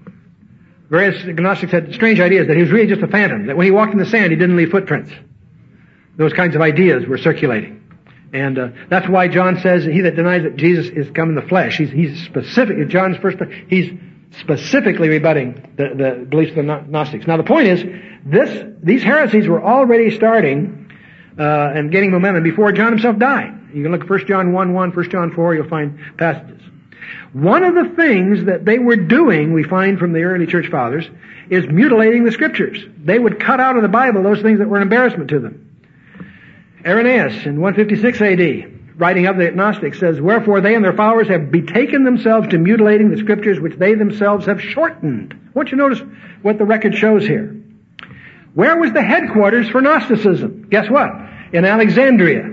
Various Gnostics had strange ideas that he was really just a phantom, that when he walked in the sand he didn't leave footprints. Those kinds of ideas were circulating. And uh, that's why John says he that denies that Jesus is come in the flesh, he's, he's specific, in John's first, he's specifically rebutting the, the beliefs of the Gnostics. Now the point is, this, these heresies were already starting uh, and gaining momentum before John himself died. You can look at First John one one, First John four, you'll find passages. One of the things that they were doing, we find from the early church fathers, is mutilating the Scriptures. They would cut out of the Bible those things that were an embarrassment to them. Irenaeus, in one fifty-six A D, writing of the Gnostics, says, Wherefore they and their followers have betaken themselves to mutilating the Scriptures which they themselves have shortened. I want you to notice what the record shows here. Where was the headquarters for Gnosticism? Guess what? In Alexandria.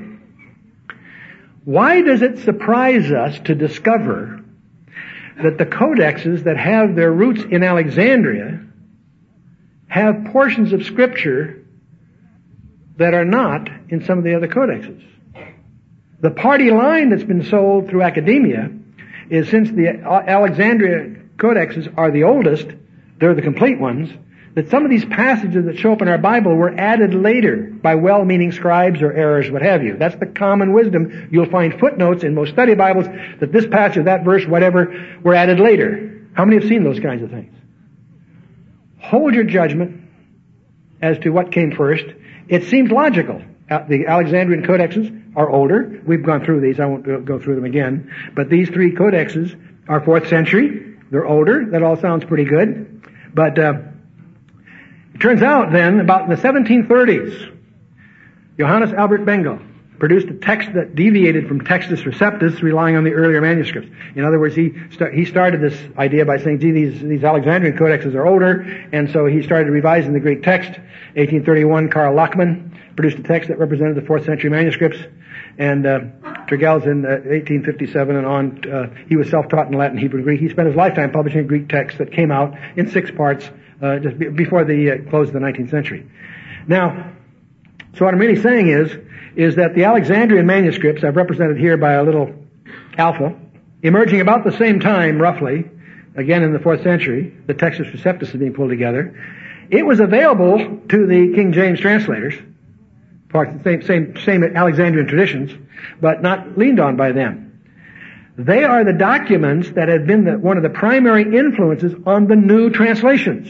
Why does it surprise us to discover that the codexes that have their roots in Alexandria have portions of Scripture that are not in some of the other codexes? The party line that's been sold through academia is, since the Alexandria codexes are the oldest, they're the complete ones, that some of these passages that show up in our Bible were added later by well-meaning scribes or errors, what have you. That's the common wisdom. You'll find footnotes in most study Bibles that this passage, that verse, whatever, were added later. How many have seen those kinds of things? Hold your judgment as to what came first. It seems logical. The Alexandrian codexes are older. We've gone through these. I won't go through them again. But these three codexes are fourth century. They're older. That all sounds pretty good. But uh, it turns out then, about in the seventeen thirties, Johannes Albert Bengel, produced a text that deviated from Textus Receptus, relying on the earlier manuscripts. In other words, he start, he started this idea by saying, gee, these, these Alexandrian codexes are older, and so he started revising the Greek text. eighteen thirty-one, Karl Lachmann produced a text that represented the fourth century manuscripts, and uh, Tregelles in uh, eighteen fifty-seven and on, uh, he was self-taught in Latin, Hebrew, and Greek. He spent his lifetime publishing a Greek text that came out in six parts uh, just be- before the uh, close of the nineteenth century. Now, so what I'm really saying is, is that the Alexandrian manuscripts, I've represented here by a little alpha, emerging about the same time, roughly, again in the fourth century, the Textus Receptus is being pulled together. It was available to the King James translators, part of the same, same, same Alexandrian traditions, but not leaned on by them. They are the documents that have been the, one of the primary influences on the new translations.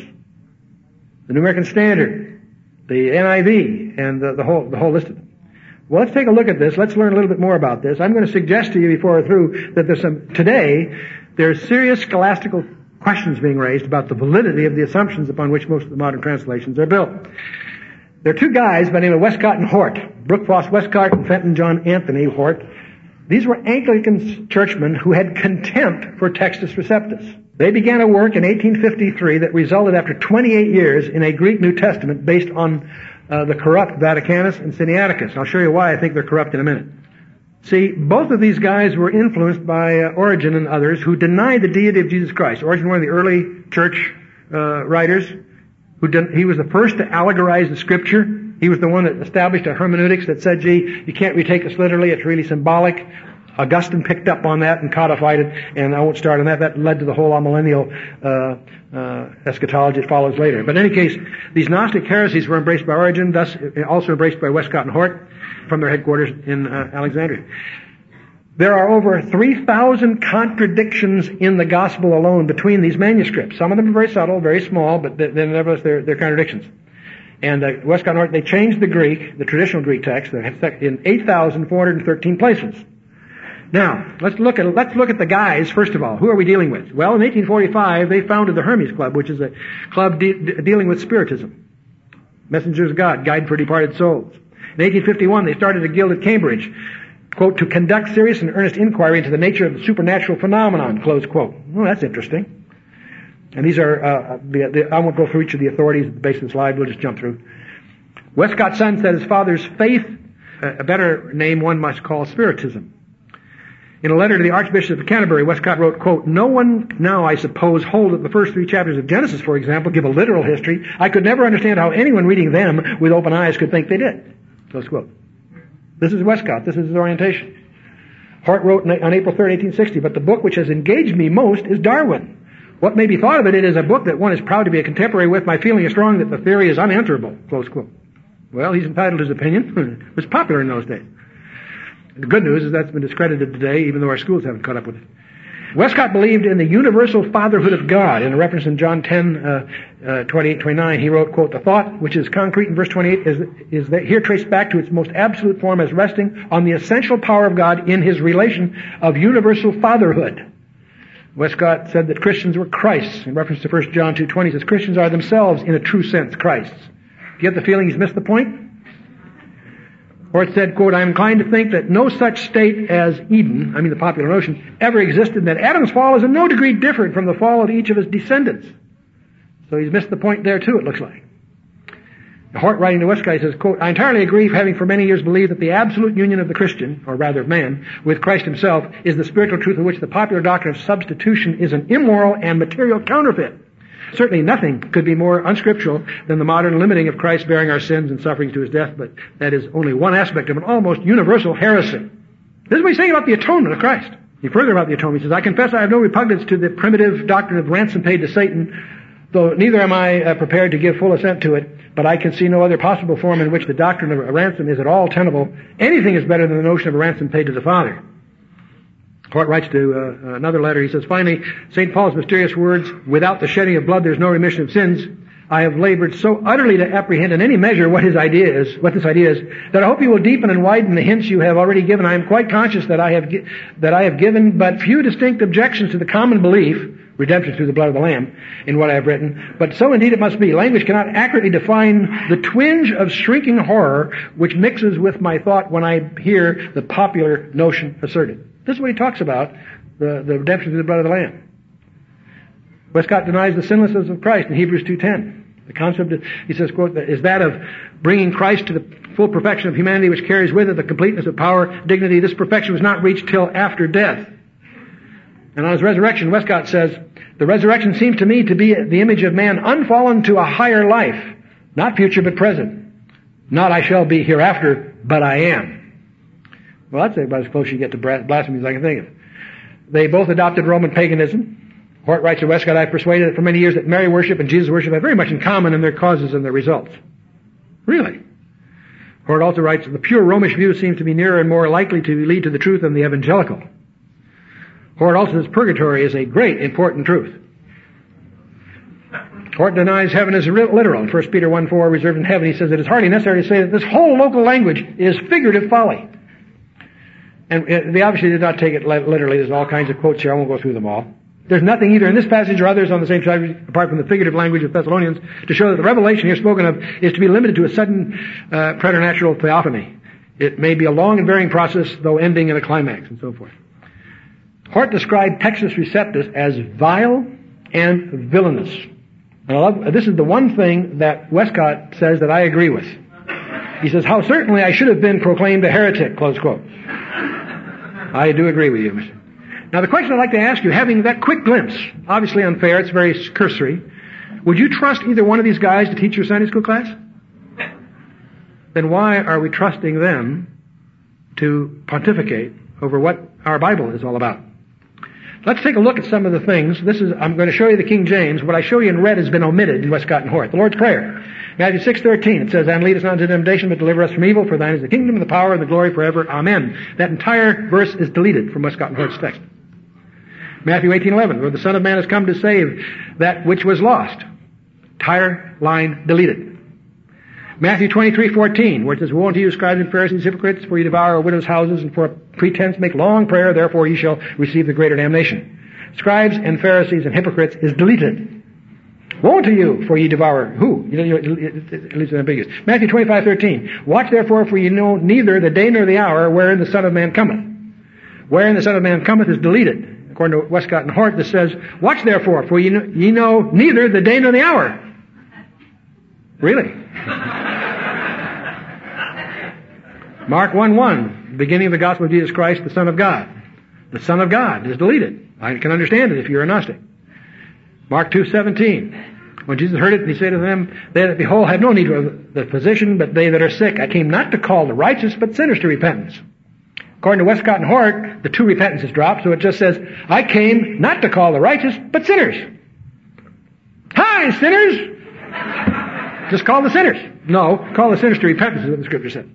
The New American Standard, the N I V, and the, the whole, the whole list of them. Well, let's take a look at this. Let's learn a little bit more about this. I'm going to suggest to you before we're through that there's some, today, there's serious scholastical questions being raised about the validity of the assumptions upon which most of the modern translations are built. There are two guys by the name of Westcott and Hort, Brooke Foss Westcott and Fenton John Anthony Hort. These were Anglican churchmen who had contempt for Textus Receptus. They began a work in eighteen fifty-three that resulted after twenty-eight years in a Greek New Testament based on uh, the corrupt Vaticanus and Sinaiticus. I'll show you why I think they're corrupt in a minute. See, both of these guys were influenced by uh, Origen and others who denied the deity of Jesus Christ. Origen, one of the early church uh, writers, who did, he was the first to allegorize the Scripture. He was the one that established a hermeneutics that said, gee, you can't really take this literally, it's really symbolic. Augustine picked up on that and codified it, and I won't start on that. That led to the whole amillennial uh, uh, eschatology that follows later. But in any case, these Gnostic heresies were embraced by Origen, thus also embraced by Westcott and Hort from their headquarters in uh, Alexandria. There are over three thousand contradictions in the Gospel alone between these manuscripts. Some of them are very subtle, very small, but then nevertheless they're, they're contradictions. And uh, Westcott and Hort, they changed the Greek, the traditional Greek text, in eight thousand four hundred thirteen places. Now, let's look at let's look at the guys, first of all. Who are we dealing with? Well, in eighteen forty-five, they founded the Hermes Club, which is a club de- de- dealing with spiritism. Messengers of God, guide for departed souls. In eighteen fifty-one, they started a guild at Cambridge, quote, to conduct serious and earnest inquiry into the nature of the supernatural phenomenon, close quote. Well, that's interesting. And these are, uh, the, the, I won't go through each of the authorities at the base of the slide, we'll just jump through. Westcott's son said his father's faith, uh, a better name one must call spiritism. In a letter to the Archbishop of Canterbury, Westcott wrote, quote, no one now, I suppose, hold that the first three chapters of Genesis, for example, give a literal history. I could never understand how anyone reading them with open eyes could think they did. Close quote. This is Westcott. This is his orientation. Hort wrote on April third, eighteen sixty, but the book which has engaged me most is Darwin. What may be thought of it, it is a book that one is proud to be a contemporary with. My feeling is strong that the theory is unanswerable. Close quote. Well, he's entitled to his opinion. It was popular in those days. The good news is that's been discredited today, even though our schools haven't caught up with it. Westcott believed in the universal fatherhood of God. In a reference in John ten, uh, uh, twenty-eight, twenty-nine, he wrote, quote, the thought, which is concrete in verse twenty-eight, is, is that here traced back to its most absolute form as resting on the essential power of God in his relation of universal fatherhood. Westcott said that Christians were Christs. In reference to First John two twenty, he says Christians are themselves, in a true sense, Christs. Do you get the feeling he's missed the point? Or it said, quote, I am inclined to think that no such state as Eden, I mean the popular notion, ever existed, and that Adam's fall is in no degree different from the fall of each of his descendants. So he's missed the point there too, it looks like. Hort, writing to Westcott, says, quote, I entirely agree, having for many years believed that the absolute union of the Christian, or rather of man, with Christ himself, is the spiritual truth of which the popular doctrine of substitution is an immoral and material counterfeit. Certainly nothing could be more unscriptural than the modern limiting of Christ bearing our sins and suffering to his death, but that is only one aspect of an almost universal heresy. This is what he's saying about the atonement of Christ. He further about the atonement. He says, I confess I have no repugnance to the primitive doctrine of ransom paid to Satan, though neither am I uh, prepared to give full assent to it, but I can see no other possible form in which the doctrine of a ransom is at all tenable. Anything is better than the notion of a ransom paid to the Father. Hort writes to uh, another letter, he says, finally, Saint Paul's mysterious words, without the shedding of blood there's no remission of sins. I have labored so utterly to apprehend in any measure what his idea is, what this idea is, that I hope you will deepen and widen the hints you have already given. I am quite conscious that I have gi- that I have given but few distinct objections to the common belief, redemption through the blood of the Lamb in what I have written. But so indeed it must be. Language cannot accurately define the twinge of shrinking horror which mixes with my thought when I hear the popular notion asserted. This is what he talks about, the, the redemption through the blood of the Lamb. Westcott denies the sinlessness of Christ in Hebrews two ten. The concept, is, he says, quote, is that of bringing Christ to the full perfection of humanity, which carries with it the completeness of power, dignity. This perfection was not reached till after death. And on his resurrection, Westcott says, the resurrection seems to me to be the image of man unfallen to a higher life, not future but present. Not I shall be hereafter, but I am. Well, that's about as close you get to blasphemy as I can think of. They both adopted Roman paganism. Hort writes to Westcott, I've persuaded for many years that Mary worship and Jesus worship have very much in common in their causes and their results. Really? Hort also writes, the pure Romish view seems to be nearer and more likely to lead to the truth than the evangelical. Hort also says purgatory is a great important truth. Hort denies heaven is literal. In First Peter one four, reserved in heaven, he says it is hardly necessary to say that this whole local language is figurative folly. And they obviously did not take it literally. There's all kinds of quotes here. I won't go through them all. There's nothing either in this passage or others on the same subject, apart from the figurative language of Thessalonians, to show that the revelation here spoken of is to be limited to a sudden uh, preternatural theophany. It may be a long and varying process, though ending in a climax, and so forth. Hort described Textus Receptus as vile and villainous. And I love, this is the one thing that Westcott says that I agree with. He says, how certainly I should have been proclaimed a heretic, close quote. I do agree with you, Mister Now the question I'd like to ask you, having that quick glimpse, obviously unfair, it's very cursory, would you trust either one of these guys to teach your Sunday school class? Then why are we trusting them to pontificate over what our Bible is all about? Let's take a look at some of the things. This is, I'm going to show you the King James. What I show you in red has been omitted in Westcott and Hort. The Lord's Prayer. Matthew six thirteen, it says, and lead us not into temptation, but deliver us from evil, for thine is the kingdom and the power and the glory forever. Amen. That entire verse is deleted from Westcott and Hort's text. Matthew eighteen eleven, where the Son of Man has come to save that which was lost. Entire line deleted. Matthew twenty-three fourteen, where it says, woe unto you, scribes and Pharisees, hypocrites, for you devour widows' houses, and for a pretense make long prayer, therefore ye shall receive the greater damnation. Scribes and Pharisees and hypocrites is deleted. Woe unto you, for ye devour who? At least ambiguous. Matthew twenty-five thirteen, watch therefore, for ye know neither the day nor the hour wherein the Son of Man cometh. Wherein the Son of Man cometh is deleted. According to Westcott and Hort, this says, watch therefore, for ye know, ye know neither the day nor the hour. Really? Mark one one, beginning of the gospel of Jesus Christ, the Son of God. The Son of God is deleted. I can understand it if you're a Gnostic. Mark two seventeen, when Jesus heard it, he said to them, they that behold have no need of the physician, but they that are sick. I came not to call the righteous, but sinners to repentance. According to Westcott and Hort, the two repentances drop, so it just says, I came not to call the righteous, but sinners. Hi, sinners! Just call the sinners. No, call the sinners to repentance is what the Scripture says.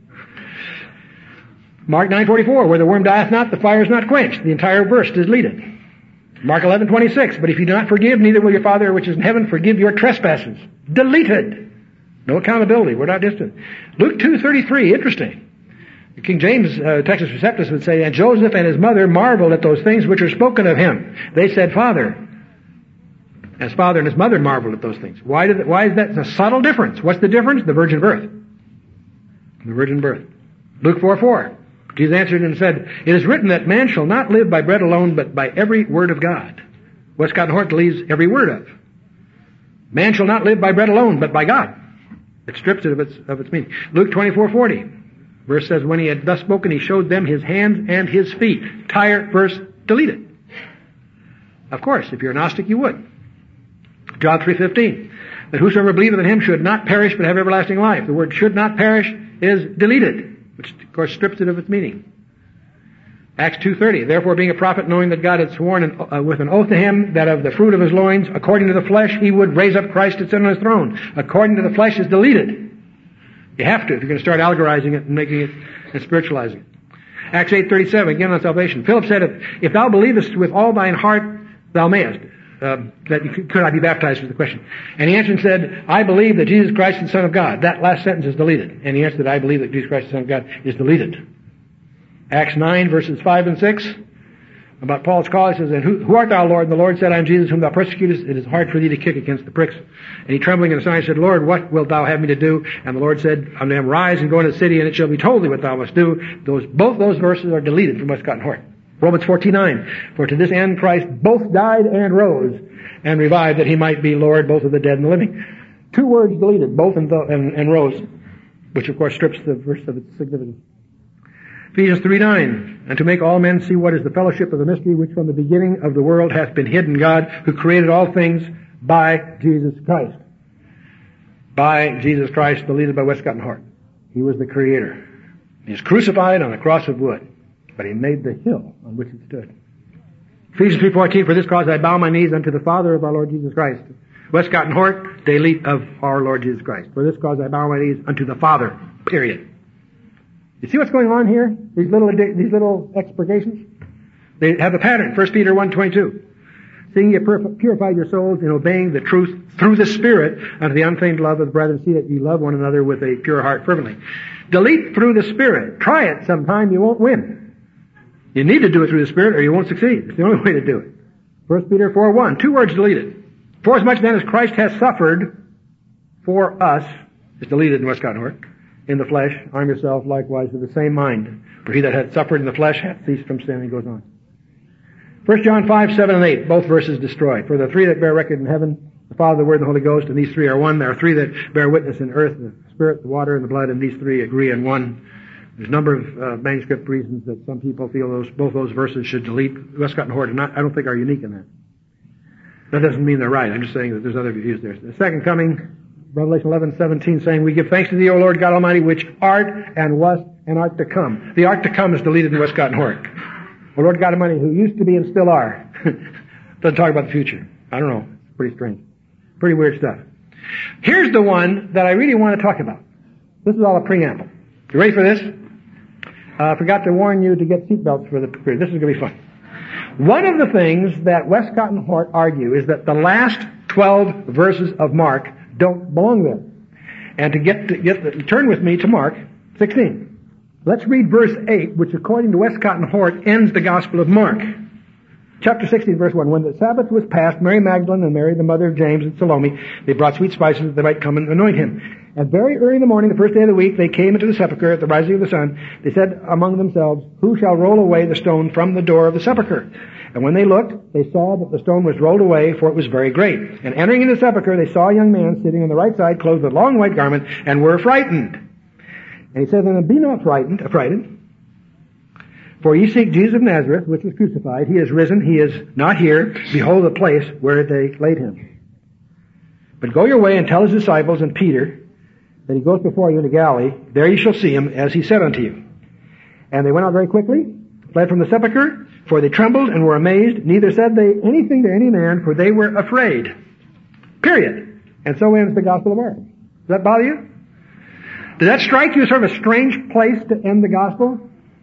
Mark nine forty-four, where the worm dieth not, the fire is not quenched. The entire verse is deleted. Mark eleven twenty-six, but if you do not forgive, neither will your Father which is in heaven forgive your trespasses. Deleted. No accountability. We're not distant. Luke two thirty-three, interesting. The King James uh, Textus Receptus would say, and Joseph and his mother marveled at those things which were spoken of him. They said, Father. His father and his mother marveled at those things. Why did? Why is that? It's a subtle difference. What's the difference? The virgin birth. The virgin birth. Luke four four. Jesus answered and said, it is written that man shall not live by bread alone, but by every word of God. Westcott and Hort leaves every word of. Man shall not live by bread alone, but by God. It strips it of its, of its meaning. Luke twenty-four forty. Verse says, when he had thus spoken, he showed them his hands and his feet. Entire verse deleted. Of course, if you're a Gnostic, you would. John three fifteen. That whosoever believeth in him should not perish, but have everlasting life. The word should not perish is deleted, which of course strips it of its meaning. Acts two thirty. Therefore, being a prophet, knowing that God had sworn an, uh, with an oath to him that of the fruit of his loins, according to the flesh, he would raise up Christ to sit on his throne. According to the flesh is deleted. You have to if you're going to start allegorizing it and making it and spiritualizing it. Acts eight thirty-seven, again on salvation. Philip said, if, if thou believest with all thine heart, thou mayest. Um, that you could, could I be baptized was the question. And he answered and said, I believe that Jesus Christ is the Son of God. That last sentence is deleted. And he answered, I believe that Jesus Christ is the Son of God is deleted. Acts nine verses five and six. about Paul's call. He says, and who, who art thou, Lord? And the Lord said, I am Jesus, whom thou persecutest. It is hard for thee to kick against the pricks. And he, trembling in the sign, said, Lord, what wilt thou have me to do? And the Lord said unto him, rise and go into the city, and it shall be told thee what thou must do. Those, both those verses are deleted from Westcott and Hort. Romans fourteen nine, for to this end Christ both died and rose, and revived, that he might be Lord both of the dead and the living. Two words deleted, both and, and, and rose, which of course strips the verse of its significance. Ephesians three nine, and to make all men see what is the fellowship of the mystery which from the beginning of the world hath been hid in God, who created all things by Jesus Christ. By Jesus Christ, deleted by Westcott and Hort. He was the creator. He was crucified on a cross of wood, but he made the hill on which it stood. Ephesians three fourteen, for this cause I bow my knees unto the Father of our Lord Jesus Christ. Westcott and Hort, delete of our Lord Jesus Christ. For this cause I bow my knees unto the Father, period. You see what's going on here? These little, these little expurgations? They have a pattern. First Peter one twenty-two. Seeing ye purified your souls in obeying the truth through the Spirit unto the unfeigned love of the brethren, see that ye love one another with a pure heart fervently. Delete through the Spirit. Try it sometime, you won't win. You need to do it through the Spirit or you won't succeed. It's the only way to do it. First Peter four one. Two words deleted. For as much then as Christ has suffered for us, is deleted in Westcott and Hort, in the flesh, arm yourself likewise with the same mind. For he that hath suffered in the flesh hath ceased from sin. He goes on. First John five, seven and eight, both verses destroyed. For the three that bear record in heaven, the Father, the Word, and the Holy Ghost, and these three are one. There are three that bear witness in earth, the Spirit, the water, and the blood, and these three agree in one. There's a number of uh, manuscript reasons that some people feel those both those verses should delete. Westcott and Hort are not, I don't think, are unique in that. That doesn't mean they're right. I'm just saying that there's other views there. The second coming, Revelation eleven seventeen, saying, we give thanks to thee, O Lord God Almighty, which art and wast and art to come. The art to come is deleted in Westcott and Hort. O Lord God Almighty, who used to be and still are. Doesn't talk about the future. I don't know. It's pretty strange. Pretty weird stuff. Here's the one that I really want to talk about. This is all a preamble. You ready for this? I uh, forgot to warn you to get seatbelts for the period. This is going to be fun. One of the things that Westcott and Hort argue is that the last twelve verses of Mark don't belong there. And to get to get the, turn with me to Mark sixteen. Let's read verse eight, which according to Westcott and Hort ends the Gospel of Mark. Chapter sixteen, verse one. When the Sabbath was past, Mary Magdalene and Mary, the mother of James, and Salome, they brought sweet spices that they might come and anoint him. And very early in the morning, the first day of the week, they came into the sepulchre at the rising of the sun. They said among themselves, who shall roll away the stone from the door of the sepulchre? And when they looked, they saw that the stone was rolled away, for it was very great. And entering into the sepulchre, they saw a young man sitting on the right side, clothed with a long white garment, and were frightened. And he said to them, be not frightened, affrighted, for ye seek Jesus of Nazareth, which was crucified. He is risen, he is not here. Behold the place where they laid him. But go your way and tell his disciples and Peter that he goes before you into Galilee. There you shall see him, as he said unto you. And they went out very quickly, fled from the sepulchre, for they trembled and were amazed. Neither said they anything to any man, for they were afraid. Period. And so ends the Gospel of Mark. Does that bother you? Does that strike you as sort of a strange place to end the Gospel?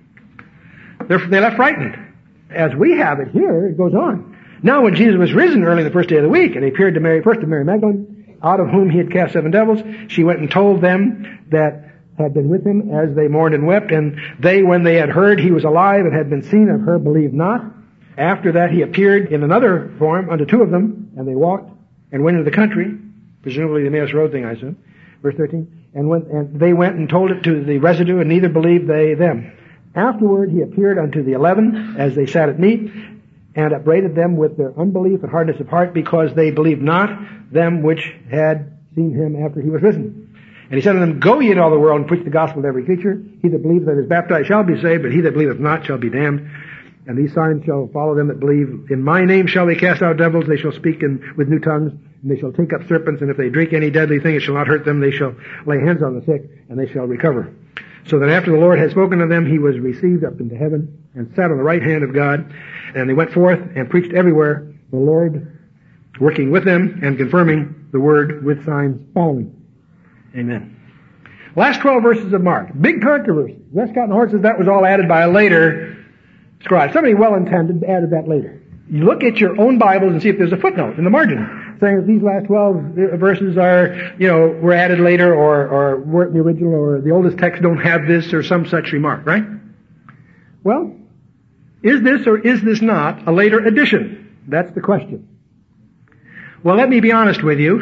They're, they left frightened. As we have it here, it goes on. Now when Jesus was risen early the first day of the week, and he appeared to Mary, first to Mary Magdalene, out of whom he had cast seven devils, she went and told them that had been with him as they mourned and wept, and they, when they had heard he was alive and had been seen of her, believed not. After that he appeared in another form unto two of them, and they walked and went into the country, presumably the Emmaus Road thing, I assume. Verse thirteen. And, when, and they went and told it to the residue, and neither believed they them. Afterward he appeared unto the eleven as they sat at meat, and upbraided them with their unbelief and hardness of heart, because they believed not them which had seen him after he was risen. And he said to them, go ye into all the world and preach the gospel to every creature. He that believeth and is baptized shall be saved, but he that believeth not shall be damned. And these signs shall follow them that believe. In my name shall they cast out devils, they shall speak in, with new tongues, and they shall take up serpents, and if they drink any deadly thing, it shall not hurt them. They shall lay hands on the sick, and they shall recover. So that after the Lord had spoken to them, he was received up into heaven, and sat on the right hand of God. And they went forth and preached everywhere, the Lord working with them and confirming the word with signs following. Amen. Last twelve verses of Mark. Big controversy. Westcott and Hort says that was all added by a later scribe. Somebody well-intended added that later. You look at your own Bibles and see if there's a footnote in the margin saying that these last twelve verses are, you know, were added later, or, or weren't the original, or the oldest texts don't have this, or some such remark, right? Well, Is this or is this not a later addition? That's the question. Well, let me be honest with you.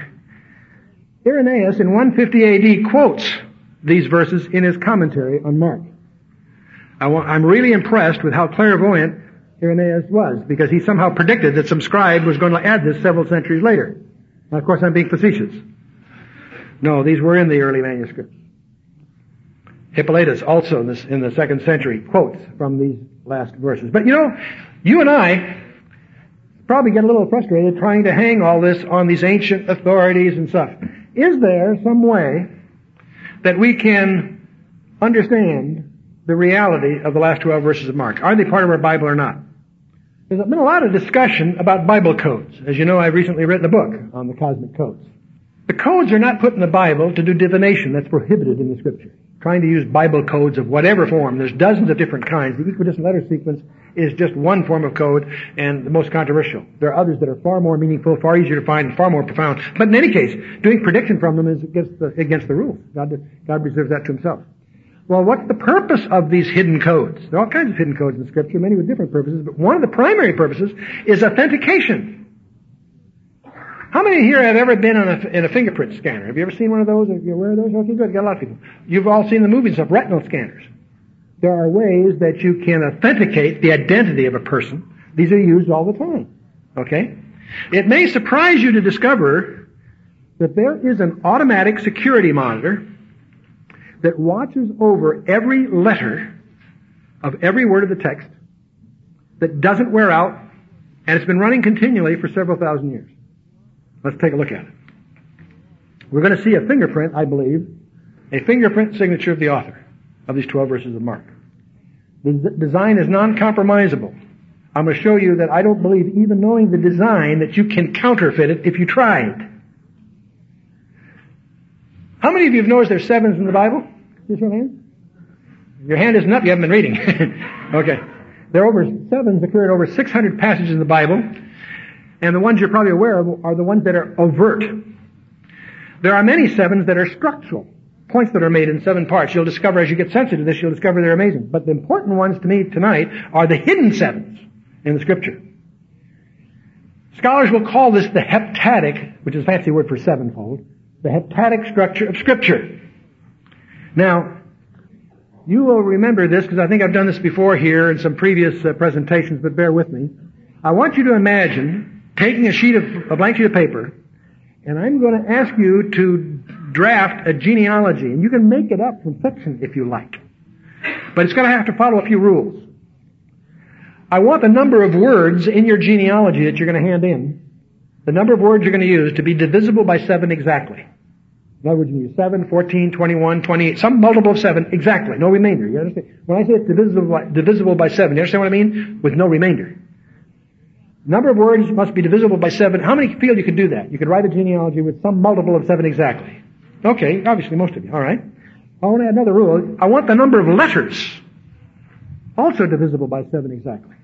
Irenaeus in one fifty A D quotes these verses in his commentary on Mark. I want, I'm really impressed with how clairvoyant Irenaeus was, because he somehow predicted that some scribe was going to add this several centuries later. Now, of course, I'm being facetious. No, these were in the early manuscripts. Hippolytus also in, this, in the second century quotes from these last verses. But you know, you and I probably get a little frustrated trying to hang all this on these ancient authorities and stuff. Is there some way that we can understand the reality of the last twelve verses of Mark? Are they part of our Bible or not? There's been a lot of discussion about Bible codes. As you know, I've recently written a book on the cosmic codes. The codes are not put in the Bible to do divination. That's prohibited in the Scripture. Trying to use Bible codes of whatever form. There's dozens of different kinds. The equidistant letter sequence is just one form of code and the most controversial. There are others that are far more meaningful, far easier to find, and far more profound. But in any case, doing prediction from them is against the, against the rules. God, God reserves that to himself. Well, what's the purpose of these hidden codes? There are all kinds of hidden codes in Scripture, many with different purposes, but one of the primary purposes is authentication. How many here have ever been in a, in a fingerprint scanner? Have you ever seen one of those? Are you aware of those? Okay, good. Got a lot of people. You've all seen the movies of retinal scanners. There are ways that you can authenticate the identity of a person. These are used all the time. Okay? It may surprise you to discover that there is an automatic security monitor that watches over every letter of every word of the text that doesn't wear out, and it's been running continually for several thousand years. Let's take a look at it. We're going to see a fingerprint, I believe, a fingerprint signature of the author of these twelve verses of Mark. The design is non-compromisable. I'm going to show you that I don't believe, even knowing the design, that you can counterfeit it if you tried. How many of you have noticed there's sevens in the Bible? Just your hand? Your hand isn't up, you haven't been reading. Okay. There are over, sevens occur in over six hundred passages in the Bible. And the ones you're probably aware of are the ones that are overt. There are many sevens that are structural. Points that are made in seven parts. You'll discover as you get sensitive to this, you'll discover they're amazing. But the important ones to me tonight are the hidden sevens in the Scripture. Scholars will call this the heptadic, which is a fancy word for sevenfold, the heptadic structure of Scripture. Now, you will remember this because I think I've done this before here in some previous uh, presentations, but bear with me. I want you to imagine taking a sheet of, a blank sheet of paper, and I'm going to ask you to draft a genealogy, and you can make it up from fiction if you like. But it's going to have to follow a few rules. I want the number of words in your genealogy that you're going to hand in, the number of words you're going to use, to be divisible by seven exactly. In other words, you use seven, fourteen, twenty-one, twenty-eight, some multiple of seven exactly, no remainder. You understand? When I say it's divisible by, divisible by seven, you understand what I mean? With no remainder. Number of words must be divisible by seven. How many feel you could do that? You could write a genealogy with some multiple of seven exactly. Okay, obviously most of you. All right. I want to add another rule. I want the number of letters also divisible by seven exactly.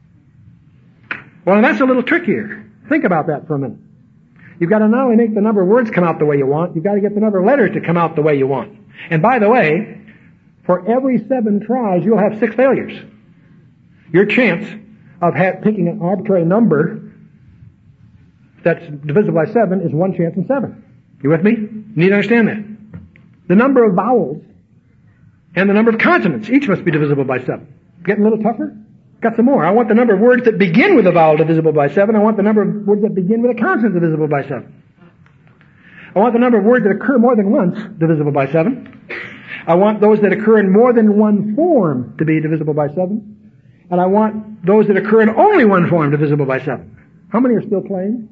Well, that's a little trickier. Think about that for a minute. You've got to not only make the number of words come out the way you want, you've got to get the number of letters to come out the way you want. And by the way, for every seven tries, you'll have six failures. Your chance of ha- picking an arbitrary number that's divisible by seven is one chance in seven. You with me? You need to understand that. The number of vowels and the number of consonants each must be divisible by seven. Getting a little tougher? Got some more. I want the number of words that begin with a vowel divisible by seven. I want the number of words that begin with a consonant divisible by seven. I want the number of words that occur more than once divisible by seven. I want those that occur in more than one form to be divisible by seven. And I want those that occur in only one form divisible by seven. How many are still playing?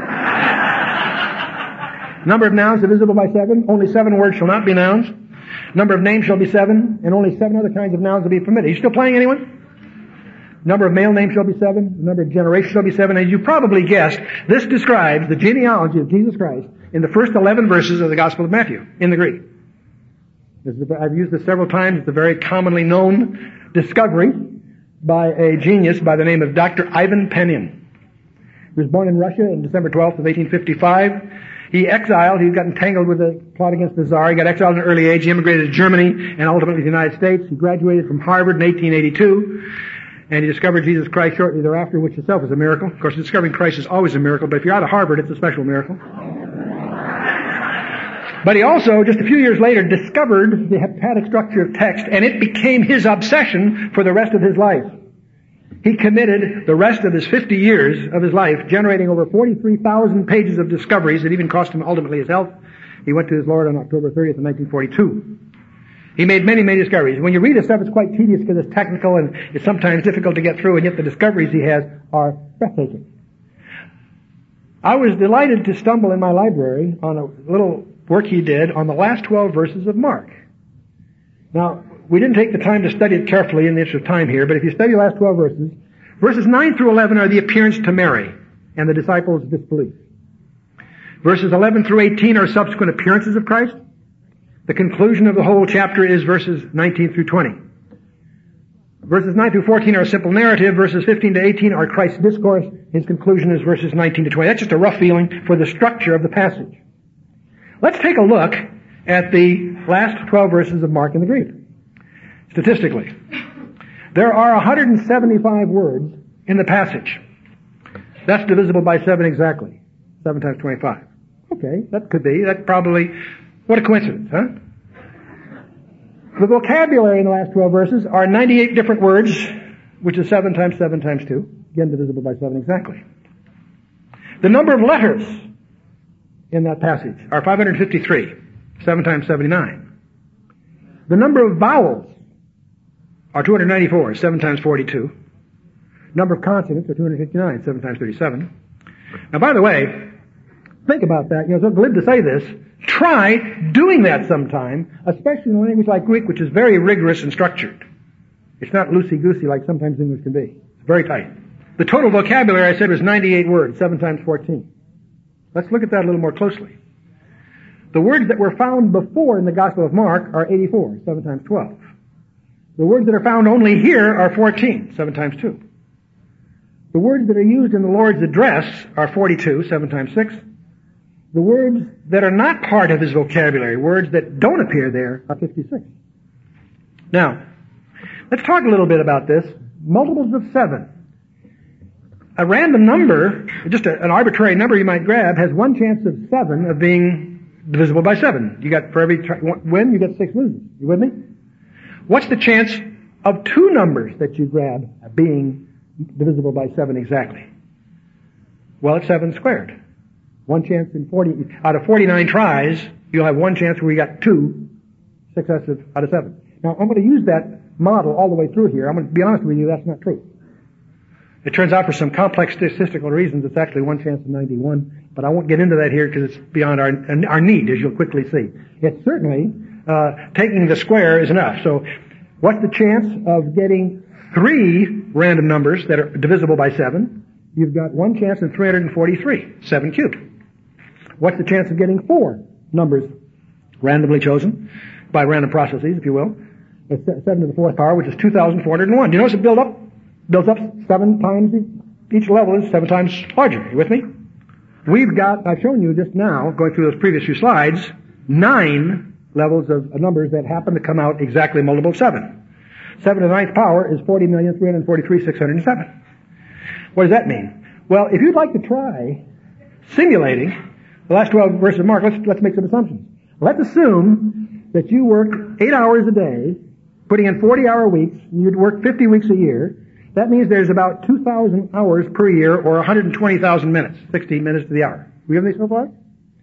Number of nouns divisible by seven. Only seven words shall not be nouns. Number of names shall be seven, and only seven other kinds of nouns will be permitted. Are you still playing, anyone? Number of male names shall be seven. The number of generations shall be seven. As you probably guessed, this describes the genealogy of Jesus Christ in the first eleven verses of the Gospel of Matthew, in the Greek. This is, I've used this several times. It's a very commonly known discovery by a genius by the name of Doctor Ivan Panin. He was born in Russia on December twelfth of eighteen fifty-five. He exiled, he got entangled with a plot against the Tsar. He got exiled at an early age. He immigrated to Germany and ultimately to the United States. He graduated from Harvard in eighteen eighty-two. and he discovered Jesus Christ shortly thereafter, which itself is a miracle. Of course, discovering Christ is always a miracle, but if you're out of Harvard, it's a special miracle. But he also, just a few years later, discovered the hepatic structure of text, and it became his obsession for the rest of his life. He committed the rest of his fifty years of his life, generating over forty-three thousand pages of discoveries that even cost him ultimately his health. He went to his Lord on October thirtieth of nineteen forty-two. He made many, many discoveries. When you read his stuff, it's quite tedious because it's technical and it's sometimes difficult to get through, and yet the discoveries he has are breathtaking. I was delighted to stumble in my library on a little work he did on the last twelve verses of Mark. Now, we didn't take the time to study it carefully in the interest of time here, but if you study the last twelve verses, verses nine through eleven are the appearance to Mary and the disciples' disbelief. Verses eleven through eighteen are subsequent appearances of Christ. The conclusion of the whole chapter is verses nineteen through twenty. Verses nine through fourteen are a simple narrative. Verses fifteen to eighteen are Christ's discourse. His conclusion is verses nineteen to twenty. That's just a rough feeling for the structure of the passage. Let's take a look at the last twelve verses of Mark in the Greek. Statistically, there are one hundred seventy-five words in the passage. That's divisible by seven exactly. seven times twenty-five. Okay, that could be. That's probably, what a coincidence, huh? The vocabulary in the last twelve verses are ninety-eight different words, which is seven times seven times two. Again, divisible by seven exactly. The number of letters in that passage are five hundred fifty-three. seven times seventy-nine. The number of vowels are two hundred ninety-four. seven times forty-two. Number of consonants are two hundred fifty-nine. seven times thirty-seven. Now, by the way, think about that. You know, it's glib to say this. Try doing that sometime, especially in a language like Greek, which is very rigorous and structured. It's not loosey-goosey like sometimes English can be. It's very tight. The total vocabulary, I said, was ninety-eight words, seven times fourteen. Let's look at that a little more closely. The words that were found before in the Gospel of Mark are eighty-four, seven times twelve. The words that are found only here are fourteen, seven times two. The words that are used in the Lord's address are forty-two, seven times six. The words that are not part of his vocabulary, words that don't appear there, are fifty-six. Now, let's talk a little bit about this. Multiples of seven. A random number, just a, an arbitrary number you might grab, has one chance of seven of being divisible by seven. You got, for every win, you get six loses. You with me? What's the chance of two numbers that you grab being divisible by seven exactly? Well, it's seven squared. One chance in forty, out of forty-nine tries, you'll have one chance where you got two successive out of seven. Now, I'm going to use that model all the way through here. I'm going to be honest with you, that's not true. It turns out for some complex statistical reasons, it's actually one chance in ninety-one, but I won't get into that here because it's beyond our, our need, as you'll quickly see. It's certainly, uh, taking the square is enough. So, what's the chance of getting three random numbers that are divisible by seven? You've got one chance in three hundred forty-three, seven cubed. What's the chance of getting four numbers randomly chosen by random processes, if you will? It's seven to the fourth power, which is two thousand four hundred one. Do you notice it build up, builds up seven times, each level is seven times larger. Are you with me? We've got, I've shown you just now, going through those previous few slides, nine levels of numbers that happen to come out exactly multiple of seven. seven to the ninth power is forty million three hundred forty-three thousand six hundred seven. What does that mean? Well, if you'd like to try simulating the last twelve verses of Mark, let's, let's make some assumptions. Let's assume that you work eight hours a day, putting in forty-hour weeks, and you'd work fifty weeks a year. That means there's about two thousand hours per year, or one hundred twenty thousand minutes, sixty minutes to the hour. We have any so far?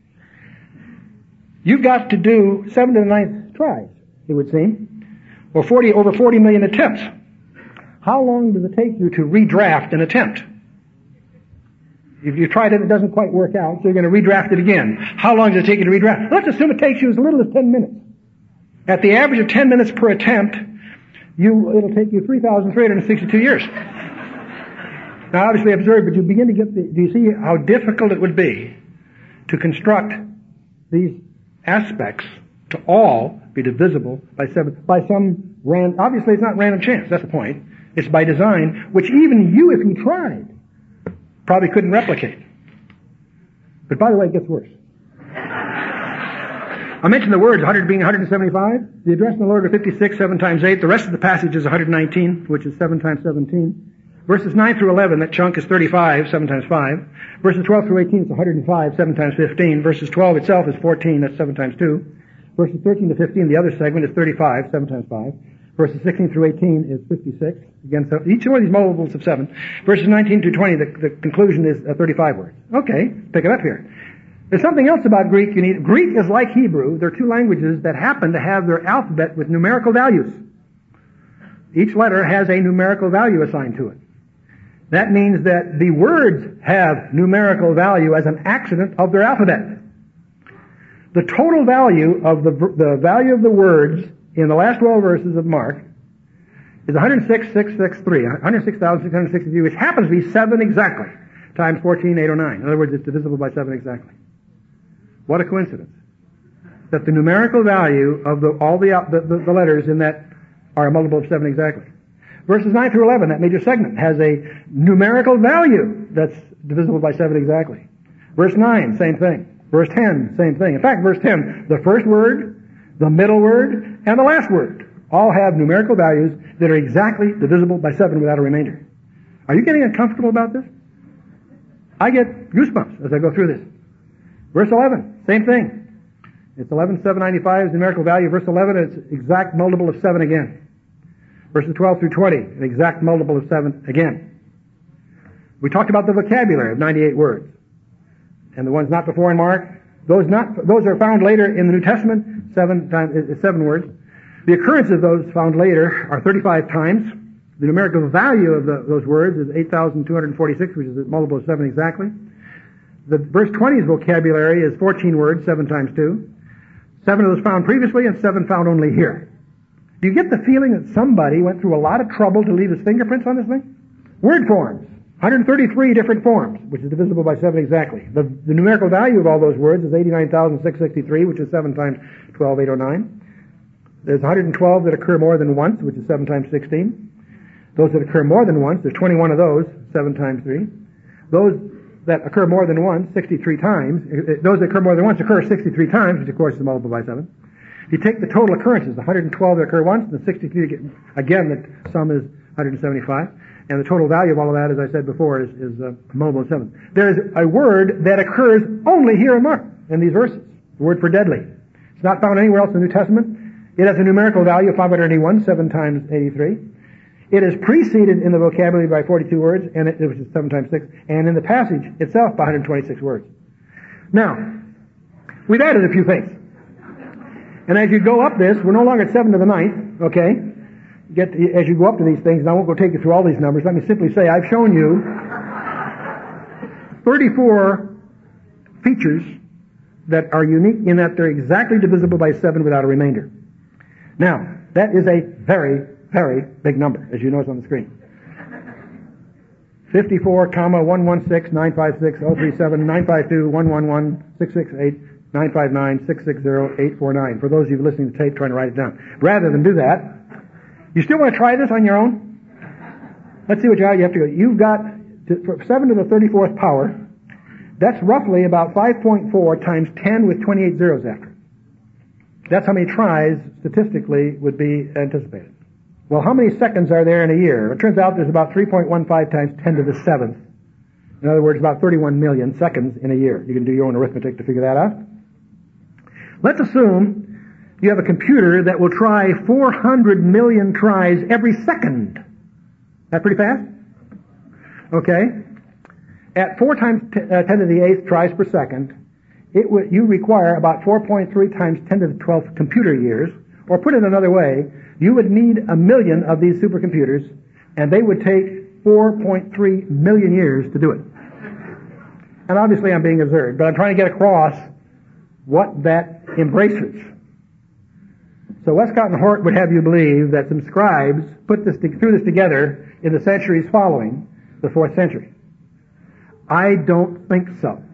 You've got to do seven to the ninth tries, it would seem, or forty over forty million attempts. How long does it take you to redraft an attempt? If you tried it, it doesn't quite work out, so you're going to redraft it again. How long does it take you to redraft? Let's assume it takes you as little as ten minutes. At the average of ten minutes per attempt, you, it'll take you three thousand three hundred sixty-two years. Now, obviously absurd, but you begin to get the, do you see how difficult it would be to construct these aspects to all be divisible by seven, by some random, obviously it's not random chance, that's the point. It's by design, which even you, if you tried, probably couldn't replicate. But by the way, it gets worse. I mentioned the words, one hundred being one hundred seventy-five. The address in the Lord are fifty-six, seven times eight. The rest of the passage is one hundred nineteen, which is seven times seventeen. Verses nine through eleven, that chunk is thirty-five, seven times five. Verses twelve through eighteen, it's one hundred five, seven times fifteen. Verses twelve itself is fourteen, that's seven times two. Verses thirteen to fifteen, the other segment, is thirty-five, seven times five. Verses sixteen through eighteen is fifty-six. Again, so each one of these multiples of seven. Verses nineteen to twenty, the, the conclusion is uh, thirty-five words. Okay, pick it up here. There's something else about Greek you need. Greek is like Hebrew. They're two languages that happen to have their alphabet with numerical values. Each letter has a numerical value assigned to it. That means that the words have numerical value as an accident of their alphabet. The total value of the, the value of the words in the last twelve verses of Mark is one hundred six thousand six hundred sixty-three, one hundred six thousand six hundred sixty-three, which happens to be seven exactly, times fourteen thousand eight hundred nine. In other words, it's divisible by seven exactly. What a coincidence. That the numerical value of the, all the, the, the letters in that are a multiple of seven exactly. Verses nine through eleven, that major segment, has a numerical value that's divisible by seven exactly. Verse nine, same thing. Verse ten, same thing. In fact, verse ten, the first word, the middle word, and the last word all have numerical values that are exactly divisible by seven without a remainder. Are you getting uncomfortable about this? I get goosebumps as I go through this. Verse eleven, same thing. It's eleven thousand seven hundred ninety-five is the numerical value. Verse eleven, it's exact multiple of seven again. Verses twelve through twenty, an exact multiple of seven again. We talked about the vocabulary of ninety-eight words. And the ones not before in Mark, those not, those are found later in the New Testament, seven times, seven words. The occurrence of those found later are thirty-five times. The numerical value of the, those words is eight thousand two hundred forty-six, which is a multiple of seven exactly. The verse twenty's vocabulary is fourteen words, seven times two. Seven of those found previously and seven found only here. Do you get the feeling that somebody went through a lot of trouble to leave his fingerprints on this thing? Word forms. one hundred thirty-three different forms, which is divisible by seven exactly. The, the numerical value of all those words is eighty-nine thousand six hundred sixty-three, which is seven times twelve thousand eight hundred nine. There's one hundred twelve that occur more than once, which is seven times sixteen. Those that occur more than once, there's twenty-one of those, seven times three. Those that occur more than once, sixty-three times. Those that occur more than once occur sixty-three times, which of course is multiple by seven. If you take the total occurrences, the one hundred twelve that occur once, and the sixty-three, again, the sum is one hundred seventy-five. And the total value of all of that, as I said before, is, is uh, multiple of seven. There is a word that occurs only here in Mark, in these verses. The word for deadly. It's not found anywhere else in the New Testament. It has a numerical value of five hundred eighty-one, seven times eighty-three. It is preceded in the vocabulary by forty-two words, and it, which is seven times six, and in the passage itself by one hundred twenty-six words. Now, we've added a few things. And as you go up this, we're no longer at seven to the ninth, okay? Get to, as you go up to these things, and I won't go take you through all these numbers, let me simply say I've shown you thirty-four features that are unique in that they're exactly divisible by seven without a remainder. Now, that is a very, very big number, as you notice on the screen. fifty-four, one one six, nine five six, zero three seven, nine five two, one one one, six six eight, nine five nine, six six zero, eight four nine. For those of you listening to tape trying to write it down. Rather than do that, you still want to try this on your own? Let's see what you have to go. You've got to, for seven to the thirty-fourth power. That's roughly about five point four times ten with twenty-eight zeros after. That's how many tries statistically would be anticipated. Well, how many seconds are there in a year? It turns out there's about three point one five times ten to the seventh. In other words, about thirty-one million seconds in a year. You can do your own arithmetic to figure that out. Let's assume you have a computer that will try four hundred million tries every second. That pretty fast? Okay. At four times t- uh, ten to the eighth tries per second, it w- you require about four point three times ten to the twelfth computer years. Or put it another way, you would need a million of these supercomputers, and they would take four point three million years to do it. And obviously I'm being absurd, but I'm trying to get across what that embraces. So Westcott and Hort would have you believe that some scribes put this to, threw this together in the centuries following the fourth century. I don't think so.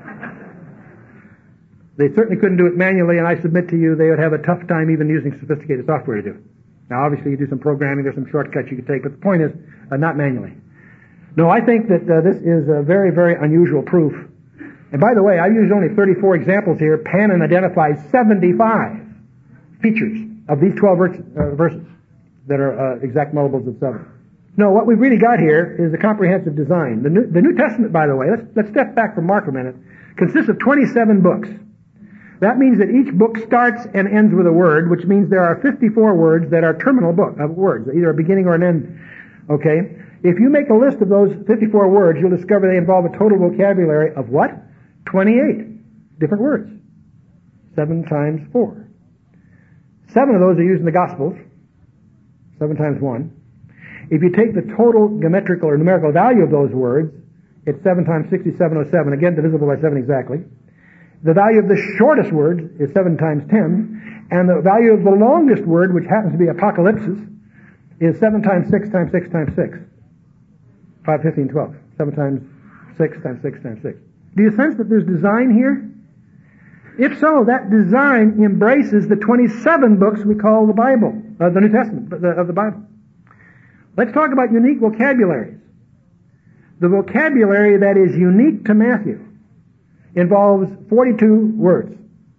They certainly couldn't do it manually, and I submit to you they would have a tough time even using sophisticated software to do it. Now, obviously, you do some programming, there's some shortcuts you could take, but the point is, uh, not manually. No, I think that uh, this is a very, very unusual proof And by the way, I used only thirty-four examples here. Pannon identifies seventy-five features of these twelve verses, uh, verses that are uh, exact multiples of seven. No, what we've really got here is a comprehensive design. The New, the New Testament, by the way, let's, let's step back from Mark for a minute, consists of twenty-seven books. That means that each book starts and ends with a word, which means there are fifty-four words that are terminal book of words, either a beginning or an end. Okay? If you make a list of those fifty-four words, you'll discover they involve a total vocabulary of what? twenty-eight different words. Seven times four. Seven of those are used in the Gospels. Seven times one. If you take the total geometrical or numerical value of those words, it's seven times sixty-seven oh seven, again divisible by seven exactly. The value of the shortest word is seven times ten, and the value of the longest word, which happens to be apocalypsis, is seven times six times six times six. five, fifteen, twelve. seven times six times six times six. Do you sense that there's design here? If so, that design embraces the twenty-seven books we call the Bible, uh, the New Testament of the Bible. Let's talk about unique vocabularies. The vocabulary that is unique to Matthew involves forty-two words.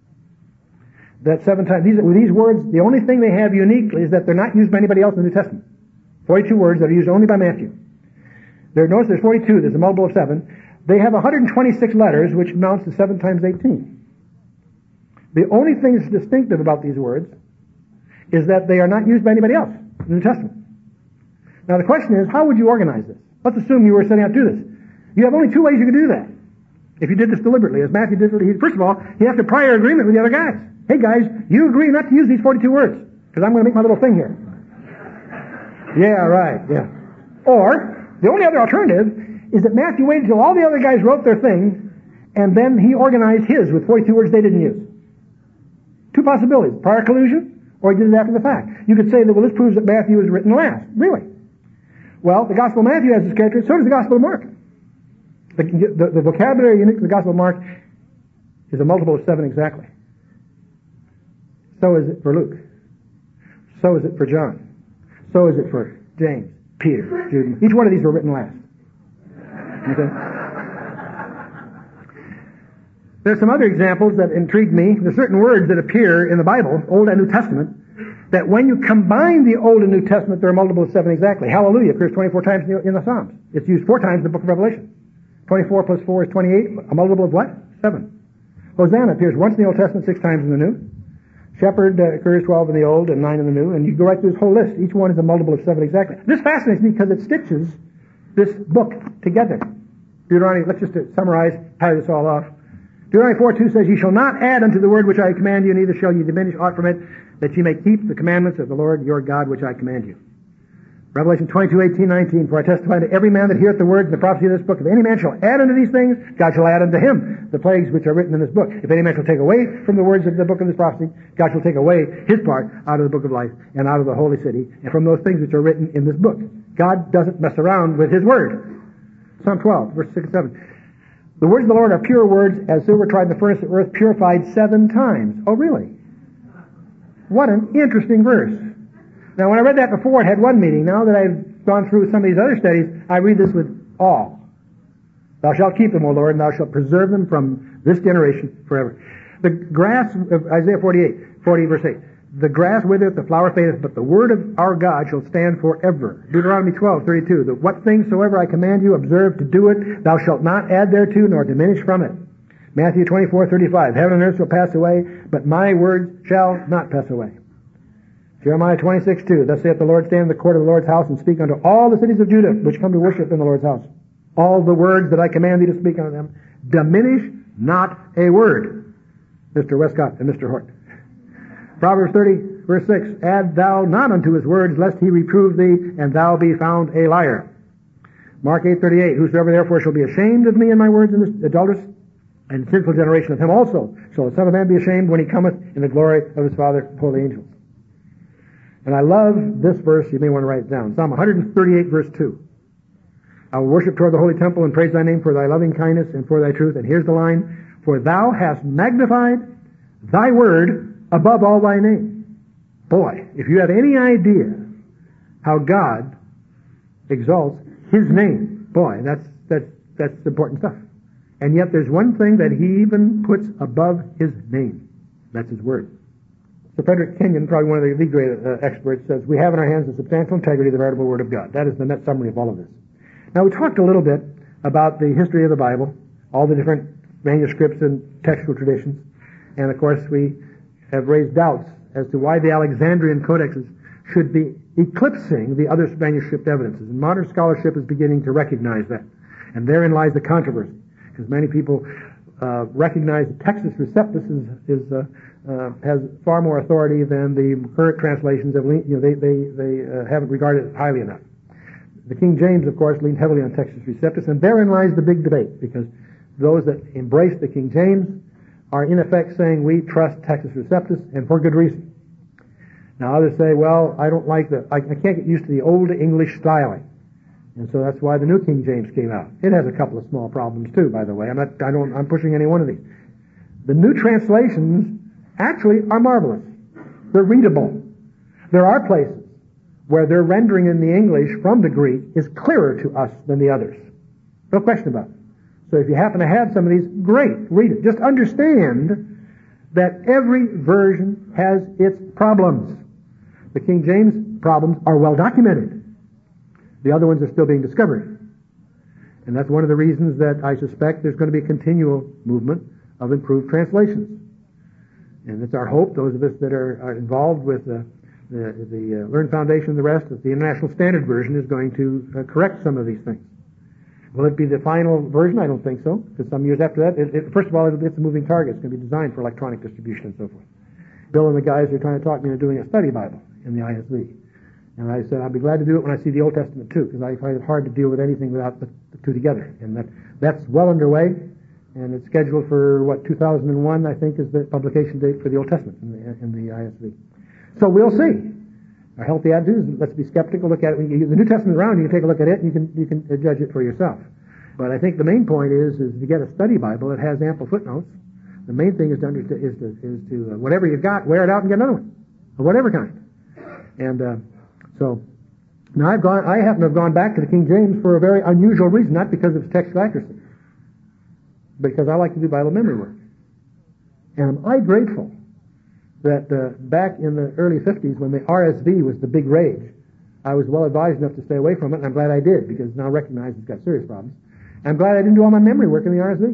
That's seven times. These, with these words, the only thing they have uniquely is that they're not used by anybody else in the New Testament. forty-two words that are used only by Matthew. There, notice there's forty-two. There's a multiple of seven. They have one hundred twenty-six letters, which amounts to seven times eighteen. The only thing that's distinctive about these words is that they are not used by anybody else in the New Testament. Now the question is, how would you organize this? Let's assume you were setting out to do this. You have only two ways you can do that. If you did this deliberately, as Matthew did, he, first of all, he has to prior agreement with the other guys. Hey guys, you agree not to use these forty-two words, because I'm going to make my little thing here. Yeah, right, yeah. Or, the only other alternative is that Matthew waited until all the other guys wrote their thing, and then he organized his with forty-two words they didn't use. Two possibilities, prior collusion, or he did it after the fact. You could say that, well, this proves that Matthew was written last. Really? Well, the Gospel of Matthew has this character, so does the Gospel of Mark. The, the, the vocabulary unique to the Gospel of Mark is a multiple of seven exactly. So is it for Luke. So is it for John. So is it for James, Peter, Jude. Each one of these were written last. Okay? There's some other examples that intrigue me. There's certain words that appear in the Bible, Old and New Testament, that when you combine the Old and New Testament, there are multiples of seven exactly. Hallelujah appears twenty-four times in the, in the Psalms. It's used four times in the book of Revelation. twenty-four plus four is twenty-eight, a multiple of what? Seven. Hosanna appears once in the Old Testament, six times in the New. Shepherd uh, occurs twelve in the Old and nine in the New, and you go right through this whole list. Each one is a multiple of seven exactly. This fascinates me because it stitches this book together. Deuteronomy, let's just uh, summarize, tie this all off. Deuteronomy four two says, "Ye shall not add unto the word which I command you, neither shall ye diminish aught from it, that ye may keep the commandments of the Lord your God which I command you." Revelation twenty-two, eighteen, nineteen, "For I testify to every man that heareth the words and the prophecy of this book, if any man shall add unto these things, God shall add unto him the plagues which are written in this book. If any man shall take away from the words of the book of this prophecy, God shall take away his part out of the book of life and out of the holy city, and from those things which are written in this book." God doesn't mess around with his word. Psalm twelve, verse six and seven. "The words of the Lord are pure words, as silver tried in the furnace of earth, purified seven times." Oh, really? What an interesting verse. Now, when I read that before, it had one meaning. Now that I've gone through some of these other studies, I read this with awe. "Thou shalt keep them, O Lord, and thou shalt preserve them from this generation forever." The grass, of Isaiah forty-eight, forty verse eight. "The grass withereth, the flower fadeth, but the word of our God shall stand forever." Deuteronomy twelve, thirty-two. "The what things soever I command you, observe to do it. Thou shalt not add thereto, nor diminish from it." Matthew twenty-four, thirty-five. "Heaven and earth shall pass away, but my words shall not pass away." Jeremiah twenty-six, two. "Thus saith the Lord, stand in the court of the Lord's house, and speak unto all the cities of Judah, which come to worship in the Lord's house. All the words that I command thee to speak unto them, diminish not a word." Mister Westcott and Mister Hort. Proverbs thirty, verse six. "Add thou not unto his words, lest he reprove thee, and thou be found a liar." Mark eight, thirty-eight. "Whosoever therefore shall be ashamed of me and my words in this adulterous and sinful generation, of him also shall the Son of Man be ashamed when he cometh in the glory of his Father and holy angels." And I love this verse. You may want to write it down. Psalm one thirty-eight, verse two. "I will worship toward the holy temple and praise thy name for thy loving kindness and for thy truth." And here's the line. "For thou hast magnified thy word above all thy name." Boy, if you have any idea how God exalts his name, boy, that's that's that's important stuff. And yet there's one thing that he even puts above his name. That's his word. Sir Frederick Kenyon, probably one of the, the great uh, experts, says, we have in our hands the substantial integrity of the veritable Word of God. That is the net summary of all of this. Now, we talked a little bit about the history of the Bible, all the different manuscripts and textual traditions, and of course we have raised doubts as to why the Alexandrian codexes should be eclipsing the other manuscript evidences. And modern scholarship is beginning to recognize that. And therein lies the controversy, because many people uh, recognize that Textus Receptus is, is uh, uh, has far more authority than the current translations have. You know, they they they uh, haven't regarded it highly enough. The King James, of course, leaned heavily on Textus Receptus, and therein lies the big debate, because those that embrace the King James are in effect saying we trust Textus Receptus, and for good reason. Now others say, well, I don't like the, I, I can't get used to the old English styling. And so that's why the New King James came out. It has a couple of small problems too, by the way. I'm not, I don't, I'm pushing any one of these. The new translations actually are marvelous. They're readable. There are places where their rendering in the English from the Greek is clearer to us than the others. No question about it. So if you happen to have some of these, great, read it. Just understand that every version has its problems. The King James problems are well documented. The other ones are still being discovered. And that's one of the reasons that I suspect there's going to be a continual movement of improved translations. And it's our hope, those of us that are, are involved with the, the, the uh, Learned Foundation and the rest, that the International Standard Version is going to uh, correct some of these things. Will it be the final version? I don't think so, because some years after that, it, it, first of all, it's a moving target. It's going to be designed for electronic distribution and so forth. Bill and the guys are trying to talk me into doing a study Bible in the I S V. And I said, I'll be glad to do it when I see the Old Testament too, because I find it hard to deal with anything without the, the two together. And that that's well underway, and it's scheduled for, what, two thousand one, I think, is the publication date for the Old Testament in the, in the I S V. So we'll see. Our healthy attitude is, let's be skeptical, look at it. The New Testament is around, you can take a look at it, and you can, you can judge it for yourself. But I think the main point is, is to get a study Bible that has ample footnotes. The main thing is to, understand, is to, is to uh, whatever you've got, wear it out and get another one, of whatever kind. And uh, so, now I've gone, I happen to have gone back to the King James for a very unusual reason, not because of its textual accuracy, but because I like to do Bible memory work. And am I grateful that uh, back in the early fifties, when the R S V was the big rage, I was well advised enough to stay away from it, and I'm glad I did, because now I recognize it's got serious problems. I'm glad I didn't do all my memory work in the R S V.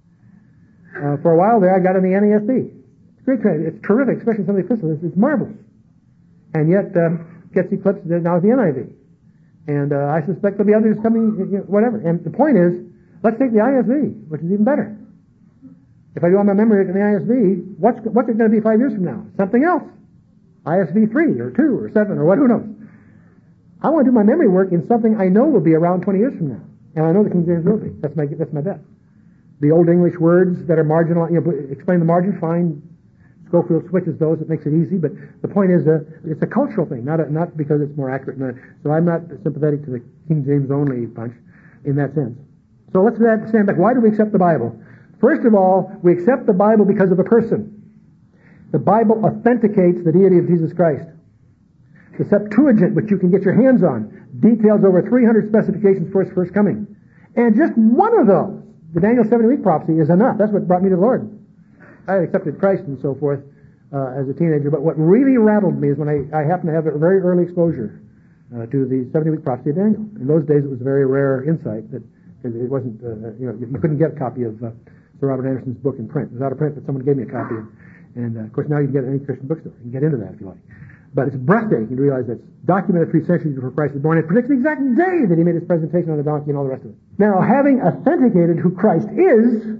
Uh, for a while there, I got in the N A S B. It's great, it's terrific, especially some of the epistles. It's, it's marvelous. And yet, um, gets eclipsed now with the N I V. And uh, I suspect there'll be others coming, you know, whatever. And the point is, let's take the I S V, which is even better. If I do all my memory work in the I S V, what's, what's it going to be five years from now? Something else. I S V three, or two, or seven, or what, who knows? I want to do my memory work in something I know will be around twenty years from now. And I know the King James will be. That's my, that's my bet. The Old English words that are marginal, you know, explain the margin, fine. Schofield switches those, it makes it easy, but the point is, uh, it's a cultural thing, not a, not because it's more accurate. Not, so I'm not sympathetic to the King James only punch in that sense. So let's stand back. Why do we accept the Bible? First of all, we accept the Bible because of the person. The Bible authenticates the deity of Jesus Christ. The Septuagint, which you can get your hands on, details over three hundred specifications for his first coming. And just one of those, the Daniel seventy-week prophecy, is enough. That's what brought me to the Lord. I had accepted Christ and so forth uh, as a teenager, but what really rattled me is when I, I happened to have a very early exposure uh, to the seventy-week prophecy of Daniel. In those days, it was a very rare insight that it wasn't, uh, you know, you couldn't get a copy of uh, Sir Robert Anderson's book in print. It was out of print, but someone gave me a copy, and, and uh, of course now you can get it in any Christian bookstore. You can get into that if you like. But it's breathtaking to realize that it's documented three centuries before Christ was born. It predicts the exact day that he made his presentation on the donkey and all the rest of it. Now, having authenticated who Christ is,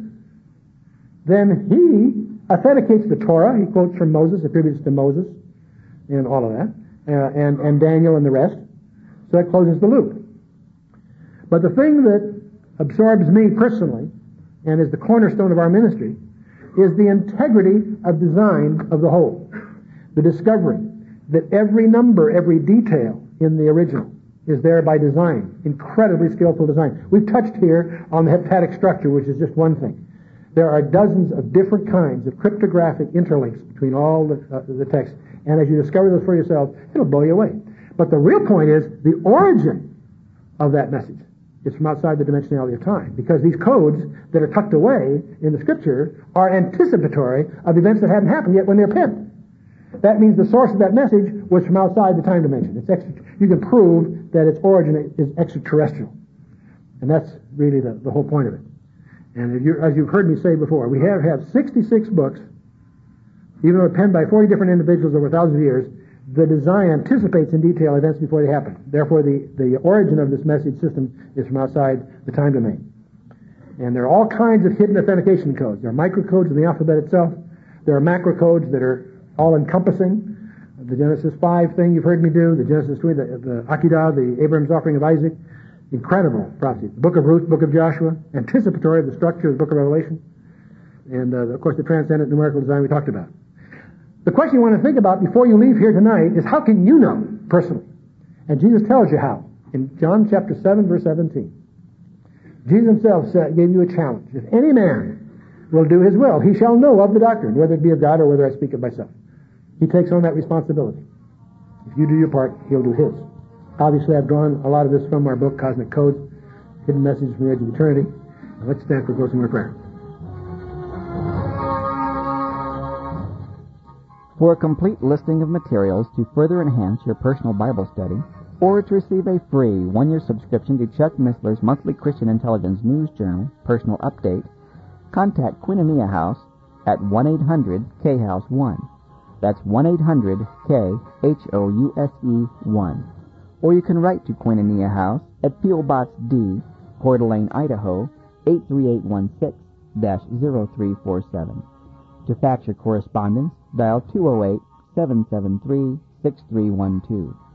then he authenticates the Torah. He quotes from Moses, attributes to Moses, and all of that, uh, and, and Daniel and the rest. So that closes the loop. But the thing that absorbs me personally, and is the cornerstone of our ministry, is the integrity of design of the whole. The discovery that every number, every detail in the original is there by design. Incredibly skillful design. We've touched here on the heptadic structure, which is just one thing. There are dozens of different kinds of cryptographic interlinks between all the, uh, the text, and as you discover those for yourself, it'll blow you away. But the real point is the origin of that message It's from outside the dimensionality of time, because these codes that are tucked away in the Scripture are anticipatory of events that hadn't happened yet when they're penned. That means the source of that message was from outside the time dimension. It's extra, you can prove that its origin is extraterrestrial. And that's really the, the whole point of it. And if you, as you've heard me say before, we have, have sixty-six books, even though penned by forty different individuals over thousands of years. The design anticipates in detail events before they happen. Therefore, the, the origin of this message system is from outside the time domain. And there are all kinds of hidden authentication codes. There are microcodes in the alphabet itself. There are macrocodes that are all-encompassing. The Genesis five thing you've heard me do, the Genesis three, the, the Akedah, the Abraham's offering of Isaac. Incredible prophecy. The book of Ruth, book of Joshua, anticipatory of the structure of the book of Revelation. And, uh, of course, the transcendent numerical design we talked about. The question you want to think about before you leave here tonight is, how can you know personally? And Jesus tells you how. In John chapter seven, verse seventeen. Jesus himself said, gave you a challenge. If any man will do his will, he shall know of the doctrine, whether it be of God or whether I speak of myself. He takes on that responsibility. If you do your part, he'll do his. Obviously, I've drawn a lot of this from our book, Cosmic Codes, Hidden Messages from the Edge of Eternity. Now, let's stand for closing with prayer. For a complete listing of materials to further enhance your personal Bible study, or to receive a free one-year subscription to Chuck Missler's monthly Christian Intelligence News Journal, Personal Update, contact Koinonia House at one eight hundred K house one. That's one eight hundred K H O U S E one. Or you can write to Koinonia House at P O Box D, Coeur d'Alene, Idaho, eight three eight one six dash zero three four seven. To fax your correspondence, dial two oh eight, seven seven three, six three one two.